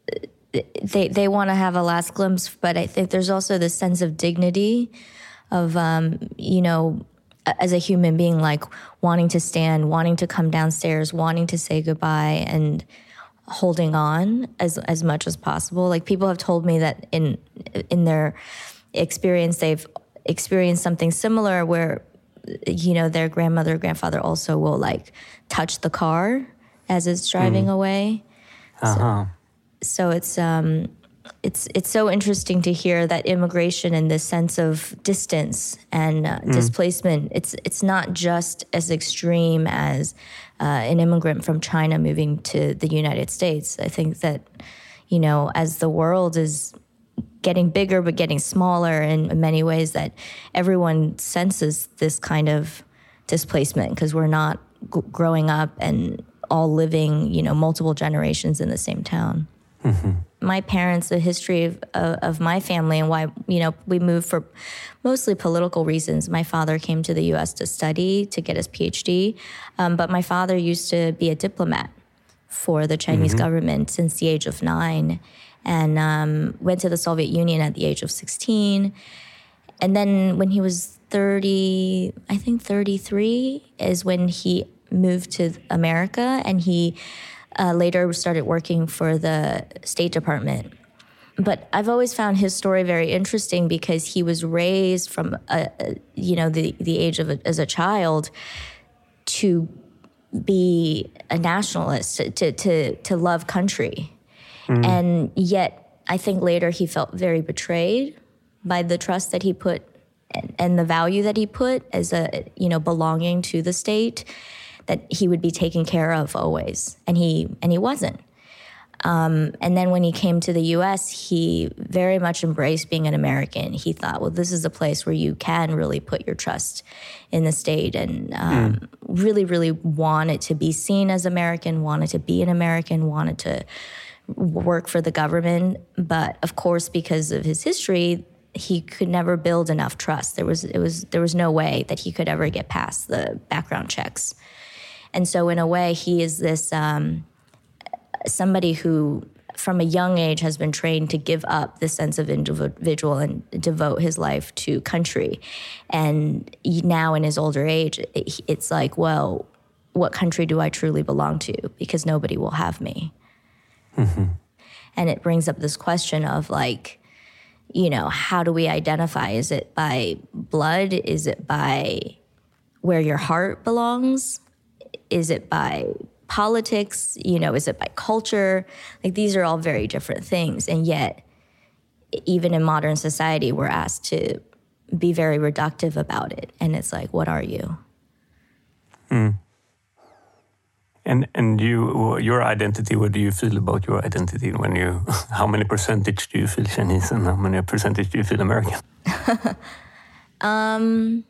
they they want to have a last glimpse, but I think there's also this sense of dignity of, um, you know, as a human being, like wanting to stand, wanting to come downstairs, wanting to say goodbye, and holding on as as much as possible. Like people have told me that in in their experience, they've experienced something similar where, you know, their grandmother, grandfather also will like touch the car as it's driving mm. away. Uh-huh. So, so it's um, it's it's so interesting to hear that immigration and this sense of distance and uh, mm. displacement. It's it's not just as extreme as uh, an immigrant from China moving to the United States. I think that, you know, as the world is getting bigger but getting smaller in many ways, that everyone senses this kind of displacement because we're not g- growing up and all living, you know, multiple generations in the same town. Mm-hmm. My parents, the history of, uh, of my family and why, you know, we moved for mostly political reasons. My father came to the U S to study, to get his P H D, um, but my father used to be a diplomat for the Chinese mm-hmm. government since the age of nine, and um, went to the Soviet Union at the age of sixteen. And then when he was thirty, I think thirty-three, is when he moved to America, and he uh, later started working for the State Department. But I've always found his story very interesting because he was raised from, a, a, you know, the, the age of a, as a child to be a nationalist, to, to, to, to love country. Mm. And yet, I think later he felt very betrayed by the trust that he put and, and the value that he put as a, you know, belonging to the state, that he would be taken care of always. And he and he wasn't. Um, and then when he came to the U S, he very much embraced being an American. He thought, well, this is a place where you can really put your trust in the state, and um, mm. really, really wanted to be seen as American, wanted to be an American, wanted to work for the government. But of course, because of his history, he could never build enough trust. There was it was there was no way that he could ever get past the background checks. And so in a way, he is this um, somebody who from a young age has been trained to give up this sense of individual and devote his life to country. And now in his older age, it's like, well, what country do I truly belong to? Because nobody will have me. Mm-hmm. And it brings up this question of like, you know, how do we identify? Is it by blood? Is it by where your heart belongs? Is it by politics? You know, is it by culture? Like these are all very different things. And yet, even in modern society, we're asked to be very reductive about it. And it's like, what are you? Mm. And and you, your identity, what do you feel about your identity when you, how many percentage do you feel Chinese and how many percentage do you feel American? um,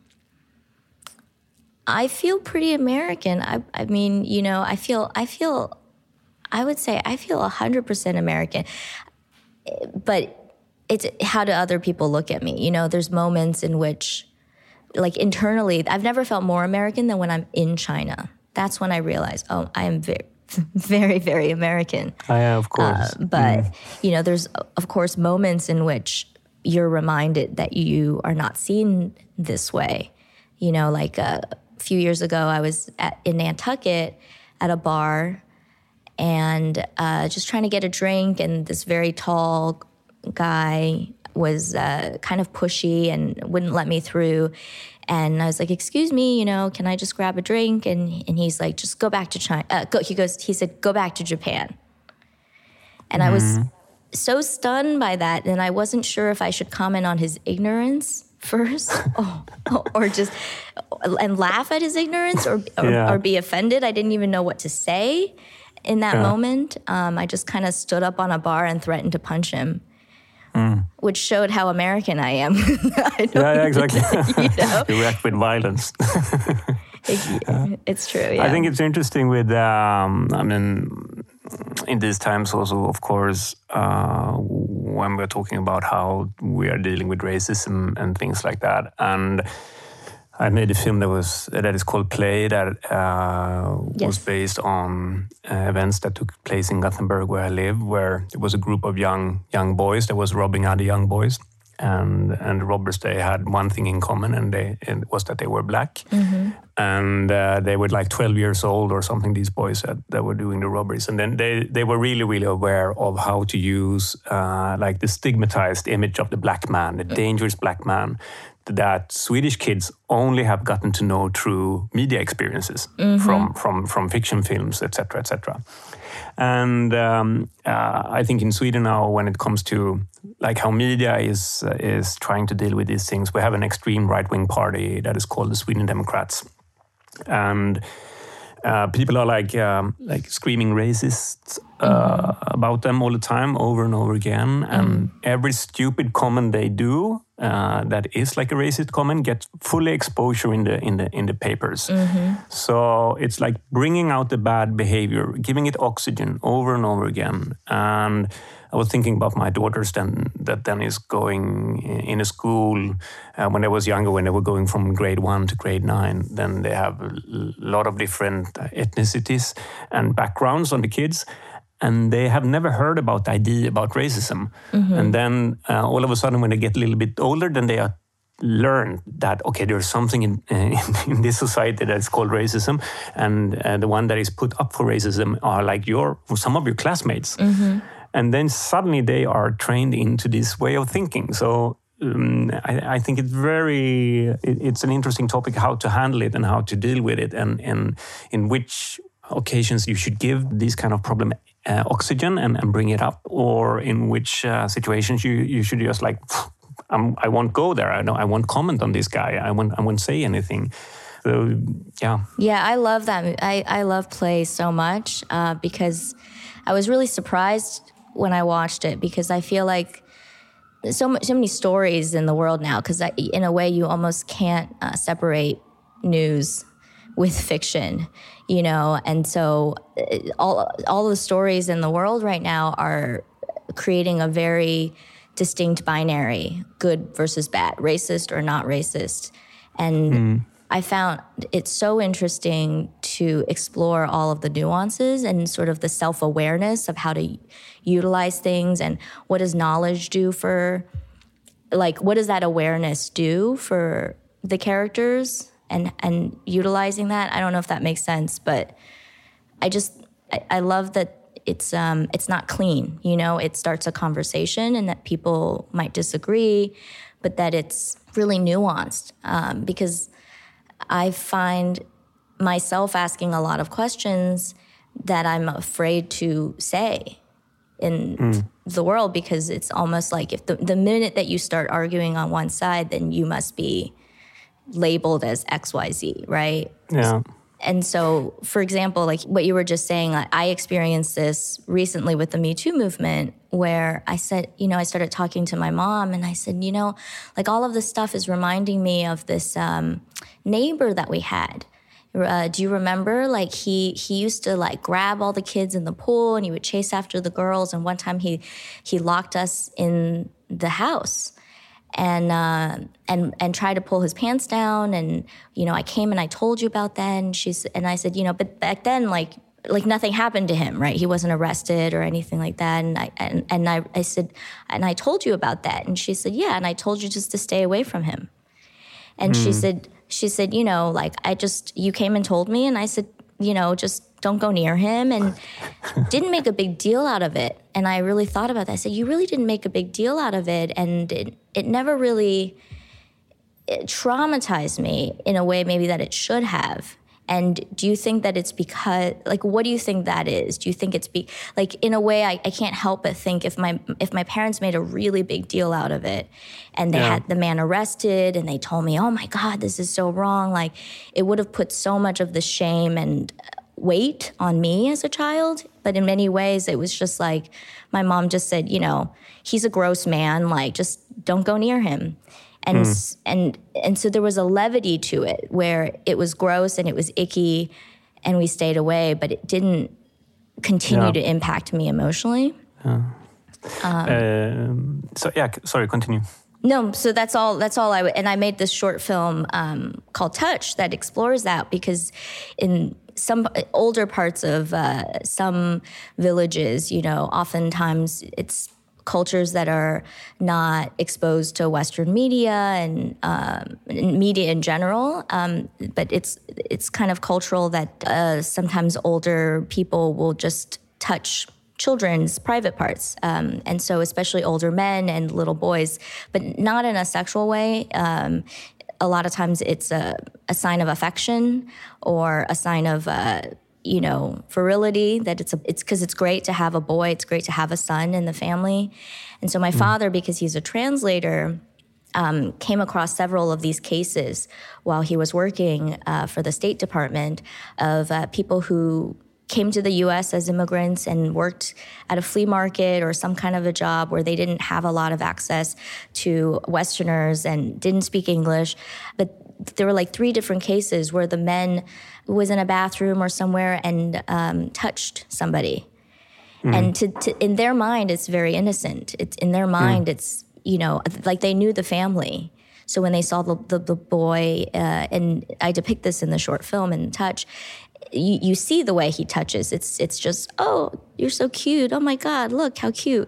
I feel pretty American. I I mean, you know, I feel, I feel, I would say I feel one hundred percent American. But it's how do other people look at me? You know, there's moments in which, like internally, I've never felt more American than when I'm in China. That's when I realized, oh, I am very, very, very American. Oh, yeah, of course. Uh, but, mm. you know, there's, of course, moments in which you're reminded that you are not seen this way. You know, like uh, a few years ago, I was at, in Nantucket at a bar and uh, just trying to get a drink, and this very tall guy was uh, kind of pushy and wouldn't let me through. And I was like, excuse me, you know, can I just grab a drink? And and he's like, just go back to China. Uh, go, he goes, he said, go back to Japan. And mm. I was so stunned by that. And I wasn't sure if I should comment on his ignorance first or, or just, and laugh at his ignorance or, or, yeah. or be offended. I didn't even know what to say in that yeah. moment. Um, I just kind of stood up on a bar and threatened to punch him. Mm. Which showed how American I am. I yeah, yeah, exactly. You know? You react with violence. it, it's true, yeah. I think it's interesting with, um, I mean, in these times also, of course, uh, when we're talking about how we are dealing with racism and things like that. And I made a film that was that is called Play, that uh, Yes. was based on uh, events that took place in Gothenburg, where I live, where there was a group of young young boys that was robbing other young boys, and and the robbers, they had one thing in common, and they it was that they were black, Mm-hmm. and uh, they were like twelve years old or something. These boys that, that were doing the robberies, and then they they were really really aware of how to use uh, like the stigmatized image of the black man, the dangerous black man, that Swedish kids only have gotten to know through media experiences Mhm. from from from fiction films, et cetera, et cetera. And um, uh, I think in Sweden now, when it comes to like how media is uh, is trying to deal with these things, we have an extreme right-wing party that is called the Sweden Democrats, and uh, people are like um, like screaming racist uh, Mm-hmm. about them all the time, over and over again, and every stupid comment they do uh, that is like a racist comment gets fully exposure in the in the in the papers. Mm-hmm. So it's like bringing out the bad behavior, giving it oxygen over and over again. And I was thinking about my daughters then, that then is going in a school uh, when I was younger, when they were going from grade one to grade nine. Then they have a lot of different ethnicities and backgrounds on the kids. And they have never heard about the idea about racism. Mhm. And then uh, all of a sudden, when they get a little bit older, then they are learn that, okay, there's something in, in, in this society that's called racism. And uh, the one that is put up for racism are like your some of your classmates. Mm-hmm. And then suddenly they are trained into this way of thinking. So um, I, I think it's very, it, it's an interesting topic, how to handle it and how to deal with it, and, and in which occasions you should give this kind of problem uh, oxygen and, and bring it up, or in which uh, situations you, you should just like, I'm, I won't go there. I don't, I won't comment on this guy. I won't, I won't say anything. So, yeah. Yeah, I love that. I, I love Play so much uh, because I was really surprised when I watched it, because I feel like so much, so many stories in the world now, because in a way you almost can't uh, separate news with fiction, you know? And so all, all the stories in the world right now are creating a very distinct binary, good versus bad, racist or not racist. And Mm. I found it so interesting to explore all of the nuances and sort of the self-awareness of how to utilize things, and what does knowledge do for, like, what does that awareness do for the characters, and, and utilizing that. I don't know if that makes sense, but I just, I, I love that it's um it's not clean, you know, it starts a conversation and that people might disagree, but that it's really nuanced, um, because I find myself asking a lot of questions that I'm afraid to say in Mm. the world, because it's almost like if the, the minute that you start arguing on one side, then you must be labeled as X Y Z, right? Yeah. And so, for example, like what you were just saying, I, I experienced this recently with the Me Too movement, where I said, you know, I started talking to my mom and I said, you know, like all of this stuff is reminding me of this um, neighbor that we had. Uh, do you remember? Like he he used to like grab all the kids in the pool and he would chase after the girls. And one time he he locked us in the house and uh, and and tried to pull his pants down. And you know, I came and I told you about that. And she's and I said, you know, but back then, like like nothing happened to him, right? He wasn't arrested or anything like that. And I and, and I, I said, and I told you about that. And she said, yeah. And I told you just to stay away from him. And she Mm. said, she said, you know, like I just, you came and told me, and I said, you know, just don't go near him, and didn't make a big deal out of it. And I really thought about that. I said, you really didn't make a big deal out of it. And it, it never really it traumatized me in a way maybe that it should have. And do you think that it's because, like, what do you think that is? Do you think it's be like, in a way, I, I can't help but think if my if my parents made a really big deal out of it, and they Yeah. had the man arrested, and they told me, oh my God, this is so wrong, like, it would have put so much of the shame and weight on me as a child. But in many ways, it was just like, my mom just said, you know, he's a gross man, like, just don't go near him. And Hmm. s and and so there was a levity to it where it was gross and it was icky, and we stayed away, but it didn't continue Yeah. to impact me emotionally. Yeah. Um, Um, so yeah, c- sorry, continue. No, so that's all. That's all I. W- and I made this short film um, called Touch that explores that, because in some older parts of uh, some villages, you know, oftentimes it's cultures that are not exposed to Western media and um, media in general, um, but it's it's kind of cultural that uh, sometimes older people will just touch children's private parts. Um, and so especially older men and little boys, but not in a sexual way. Um, a lot of times it's a, a sign of affection or a sign of, uh, you know, virility, that it's a, it's because it's great to have a boy, it's great to have a son in the family. And so my mm. father, because he's a translator, um, came across several of these cases while he was working uh, for the State Department of uh, people who came to the U S as immigrants and worked at a flea market or some kind of a job where they didn't have a lot of access to Westerners and didn't speak English. But there were like three different cases where the men was in a bathroom or somewhere and um, touched somebody. Mm. And to, to, in their mind, it's very innocent. It's in their mind, mm. it's, you know, like they knew the family. So when they saw the, the, the boy, uh, and I depict this in the short film in Touch, You, you see the way he touches. It's it's just, oh, you're so cute. Oh my God, look how cute.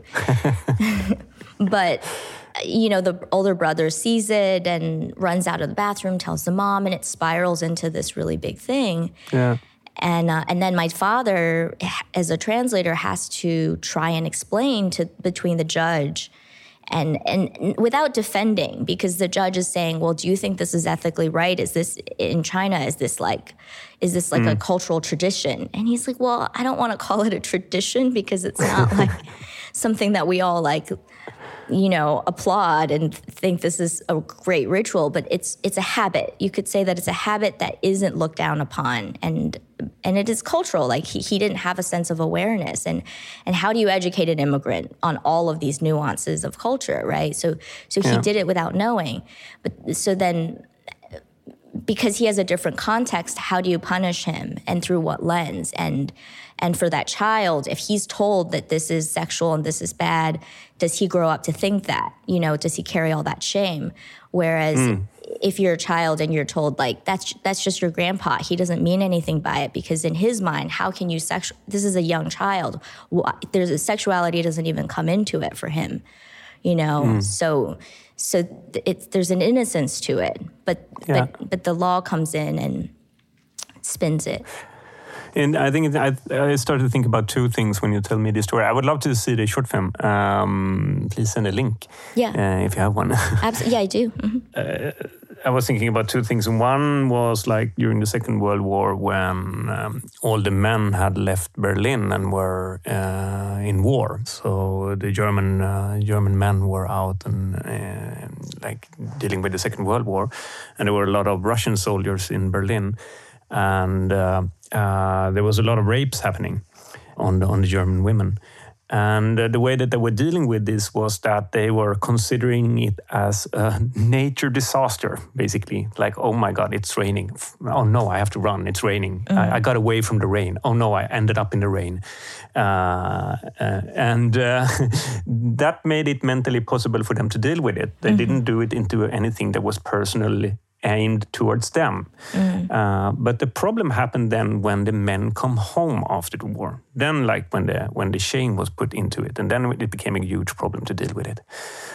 But, you know, the older brother sees it and runs out of the bathroom, tells the mom, and it spirals into this really big thing. Yeah. And uh, and then my father, as a translator, has to try and explain to between the judge and and without defending, because the judge is saying, well, do you think this is ethically right? Is this in China? Is this like, is this like mm. a cultural tradition? And he's like, well, I don't want to call it a tradition because it's not like something that we all like, you know, applaud and think this is a great ritual, but it's it's a habit. You could say that it's a habit that isn't looked down upon, and and it is cultural. Like he, he didn't have a sense of awareness, and and how do you educate an immigrant on all of these nuances of culture, right? So so he yeah. did it without knowing, but so then, because he has a different context, how do you punish him and through what lens? And and for that child, if he's told that this is sexual and this is bad, does he grow up to think that? You know, does he carry all that shame? Whereas mm. if you're a child and you're told like, that's that's just your grandpa, he doesn't mean anything by it, because in his mind, how can you sexual, this is a young child. There's a sexuality doesn't even come into it for him, you know? Mm. So so it's, there's an innocence to it, but, yeah. but but the law comes in and spins it. And I think I, I started to think about two things when you tell me this story. I would love to see the short film. Um, please send a link. Yeah. Uh, if you have one. Absolutely. Yeah, I do. Mm-hmm. Uh, I was thinking about two things. One was like during the Second World War, when um, all the men had left Berlin and were uh, in war. So the German uh, German men were out and uh, like dealing with the Second World War, and there were a lot of Russian soldiers in Berlin, and uh, uh, there was a lot of rapes happening on the, on the German women. And uh, the way that they were dealing with this was that they were considering it as a nature disaster, basically. Like, oh my God, it's raining. Oh no, I have to run, it's raining. Mm. I, I got away from the rain. Oh no, I ended up in the rain. Uh, uh, and uh, that made it mentally possible for them to deal with it. They mm-hmm. didn't do it into anything that was personally aimed towards them. Mm. Uh, but the problem happened then when the men come home after the war. Then like when the when the shame was put into it, and then it became a huge problem to deal with it.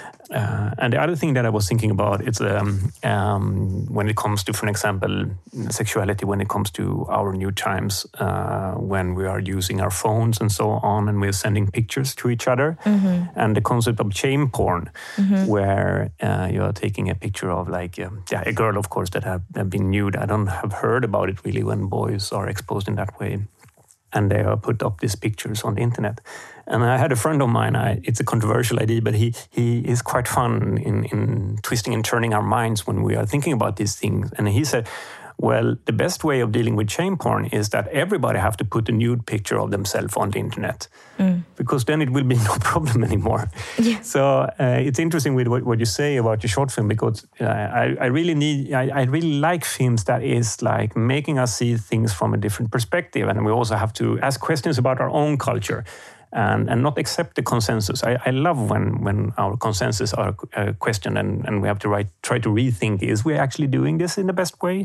Uh, and the other thing that I was thinking about is um, um, when it comes to, for example, sexuality, when it comes to our new times, uh, when we are using our phones and so on, and we're sending pictures to each other, mm-hmm. and the concept of shame porn, mm-hmm. where uh, you are taking a picture of like, uh, yeah, a girl, of course, that have, have been nude. I don't have heard about it really when boys are exposed in that way. And they are put up these pictures on the internet. And I had a friend of mine, I, it's a controversial idea, but he he is quite fun in, in twisting and turning our minds when we are thinking about these things. And he said, well, the best way of dealing with shame porn is that everybody have to put a nude picture of themselves on the internet, mm. because then it will be no problem anymore. Yeah. So uh, it's interesting with what, what you say about your short film, because uh, I, I really need, I, I really like films that is like making us see things from a different perspective. And we also have to ask questions about our own culture. and, and not accept the consensus. I, I love when, when our consensus are uh, questioned and, and we have to write, try to rethink, is we actually doing this in the best way?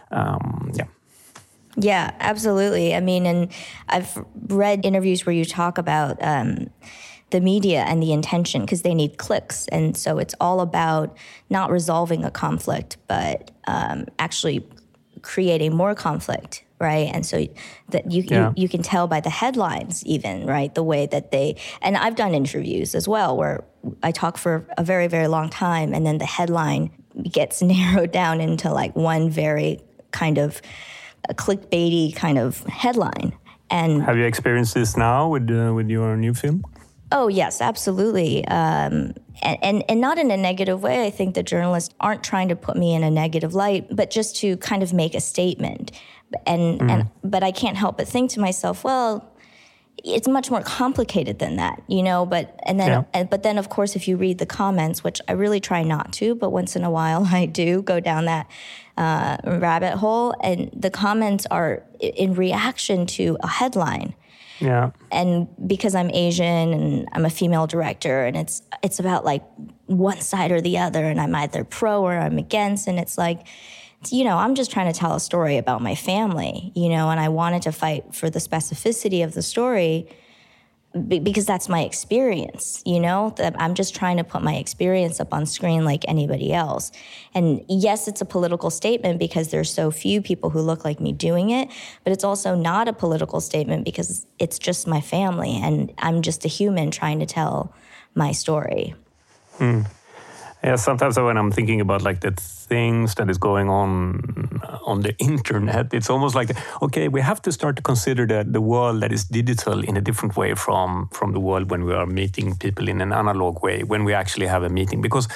Um, yeah. Yeah, absolutely. I mean, and I've read interviews where you talk about um, the media and the intention, because they need clicks. And so it's all about not resolving a conflict, but um, actually creating more conflict, right? And so that you, yeah. you you can tell by the headlines even, right? The way that they, and I've done interviews as well where I talk for a very, very long time, and then the headline gets narrowed down into like one very kind of a clickbaity kind of headline. And have you experienced this now with uh, with your new film? Oh yes, absolutely, um, and, and and not in a negative way. I think the journalists aren't trying to put me in a negative light, but just to kind of make a statement. And mm. and but I can't help but think to myself, well, it's much more complicated than that, you know. But and then yeah. and, but then of course, if you read the comments, which I really try not to, but once in a while I do go down that uh, rabbit hole, and the comments are in reaction to a headline. Yeah. And because I'm Asian and I'm a female director, and it's it's about like one side or the other, and I'm either pro or I'm against, and it's like, you know, I'm just trying to tell a story about my family, you know, and I wanted to fight for the specificity of the story because that's my experience, you know, that I'm just trying to put my experience up on screen like anybody else. And yes, it's a political statement because there's so few people who look like me doing it, but it's also not a political statement because it's just my family and I'm just a human trying to tell my story. Hmm. Yeah, sometimes when I'm thinking about like the things that is going on on the internet, it's almost like, okay, we have to start to consider the, the world that is digital in a different way from, from the world when we are meeting people in an analog way, when we actually have a meeting. Because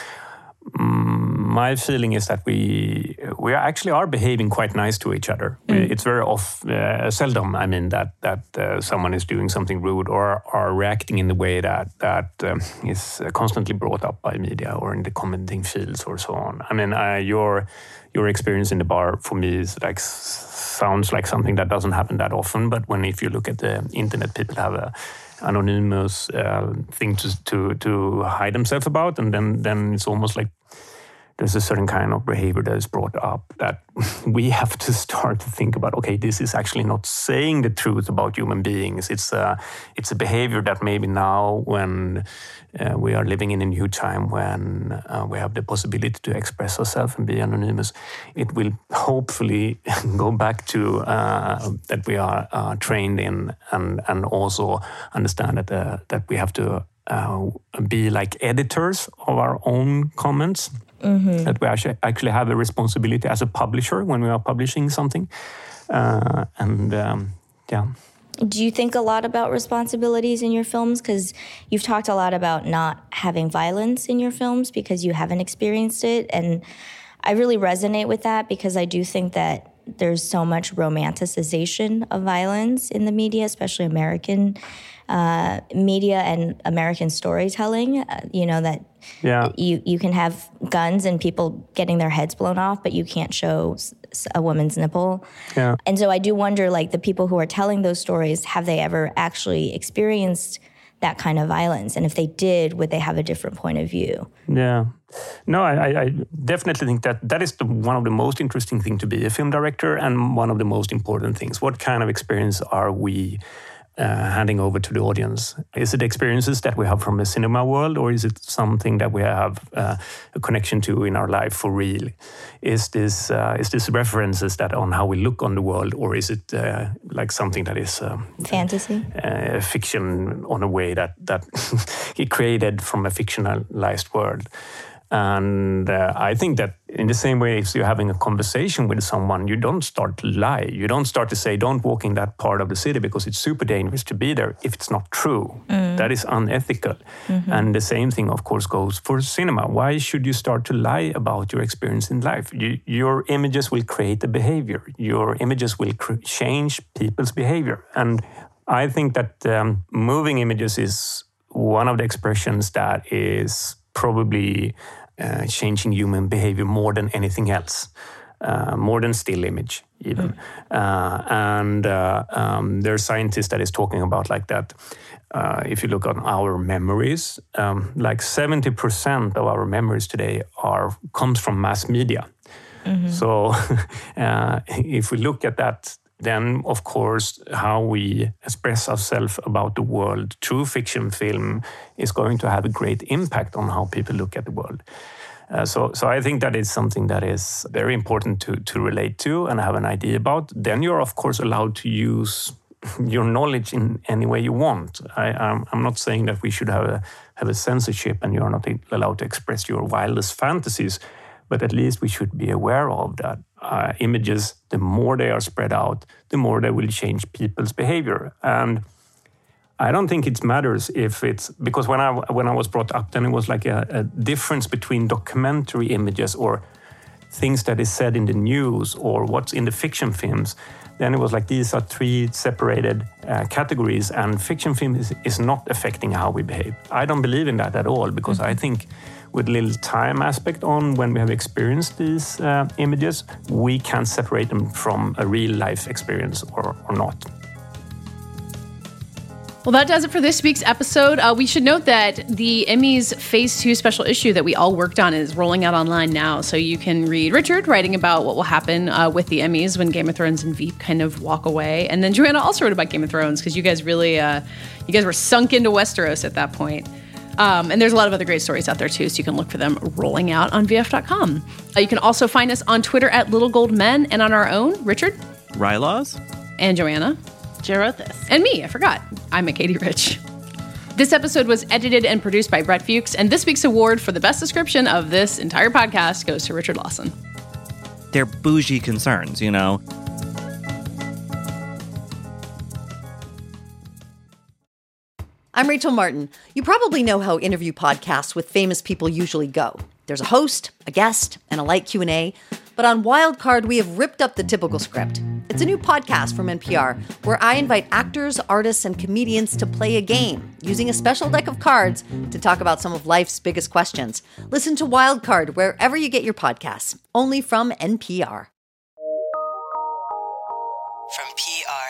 um, my feeling is that we we actually are behaving quite nice to each other. Mm. It's very off, uh, seldom, I mean, that that uh, someone is doing something rude or are reacting in the way that that um, is constantly brought up by media or in the commenting fields or so on. I mean, uh, your your experience in the bar for me is like sounds like something that doesn't happen that often. But when if you look at the internet, people have a anonymous uh, thing to, to to hide themselves about, and then then it's almost like there's a certain kind of behavior that is brought up that we have to start to think about. Okay, this is actually not saying the truth about human beings. It's a it's a behavior that maybe now, when uh, we are living in a new time, when uh, we have the possibility to express ourselves and be anonymous, it will hopefully go back to uh, that we are uh, trained in, and and also understand that uh, that we have to uh, be like editors of our own comments. Mm-hmm. That we actually actually have a responsibility as a publisher when we are publishing something, uh, and um, yeah. Do you think a lot about responsibilities in your films? Because you've talked a lot about not having violence in your films because you haven't experienced it, and I really resonate with that because I do think that there's so much romanticization of violence in the media, especially American uh, media and American storytelling. Uh, you know that. Yeah. You, you can have guns and people getting their heads blown off, but you can't show a woman's nipple. Yeah. And so I do wonder, like, the people who are telling those stories, have they ever actually experienced that kind of violence? And if they did, would they have a different point of view? Yeah. No, I, I definitely think that that is the, one of the most interesting things to be a film director, and one of the most important things. What kind of experience are we Uh, handing over to the audience? Is it experiences that we have from the cinema world, or is it something that we have uh, a connection to in our life for real? Is this uh, is this references that on how we look on the world, or is it uh, like something that is uh, fantasy, uh, fiction on a way that that it created from a fictionalized world? And uh, I think that in the same way, if you're having a conversation with someone, you don't start to lie. You don't start to say, don't walk in that part of the city because it's super dangerous to be there if it's not true. Mm. That is unethical. Mm-hmm. And the same thing, of course, goes for cinema. Why should you start to lie about your experience in life? You, your images will create a behavior. Your images will cr- change people's behavior. And I think that um, moving images is one of the expressions that is probably Uh, changing human behavior more than anything else. uh, more than still image even. Mm. Uh, and uh, um, there are scientists that is talking about like that. Uh, if you look on our memories, um, like seventy percent of our memories today are comes from mass media. Mm-hmm. So uh, if we look at that, then of course how we express ourselves about the world through fiction film is going to have a great impact on how people look at the world. Uh, so, so I think that is something that is very important to, to relate to and have an idea about. Then you're of course allowed to use your knowledge in any way you want. I, I'm, I'm not saying that we should have a, have a censorship and you're not allowed to express your wildest fantasies, but at least we should be aware of that. Uh, images, the more they are spread out, the more they will change people's behavior. And I don't think it matters if it's, because when I, when I was brought up, then it was like a, a difference between documentary images or things that is said in the news or what's in the fiction films. Then it was like these are three separated uh, categories, and fiction film is, is not affecting how we behave. I don't believe in that at all, because mm-hmm. I think with a little time aspect on when we have experienced these uh, images, we can separate them from a real life experience or, or not. Well, that does it for this week's episode. Uh, we should note that the Emmys Phase two special issue that we all worked on is rolling out online now. So you can read Richard writing about what will happen uh, with the Emmys when Game of Thrones and Veep kind of walk away. And then Joanna also wrote about Game of Thrones because you guys really, uh, you guys were sunk into Westeros at that point. Um, and there's a lot of other great stories out there too, so you can look for them rolling out on V F dot com. Uh, you can also find us on Twitter at Little Gold Men and on our own, Richard. Rylaws. And Joanna. Jarothis. And me, I forgot. I'm a Katie Rich. This episode was edited and produced by Brett Fuchs, and this week's award for the best description of this entire podcast goes to Richard Lawson. They're bougie concerns, you know. I'm Rachel Martin. You probably know how interview podcasts with famous people usually go. There's a host, a guest, and a light Q and A. But on Wildcard, we have ripped up the typical script. It's a new podcast from N P R where I invite actors, artists, and comedians to play a game using a special deck of cards to talk about some of life's biggest questions. Listen to Wildcard wherever you get your podcasts, only from N P R. From P R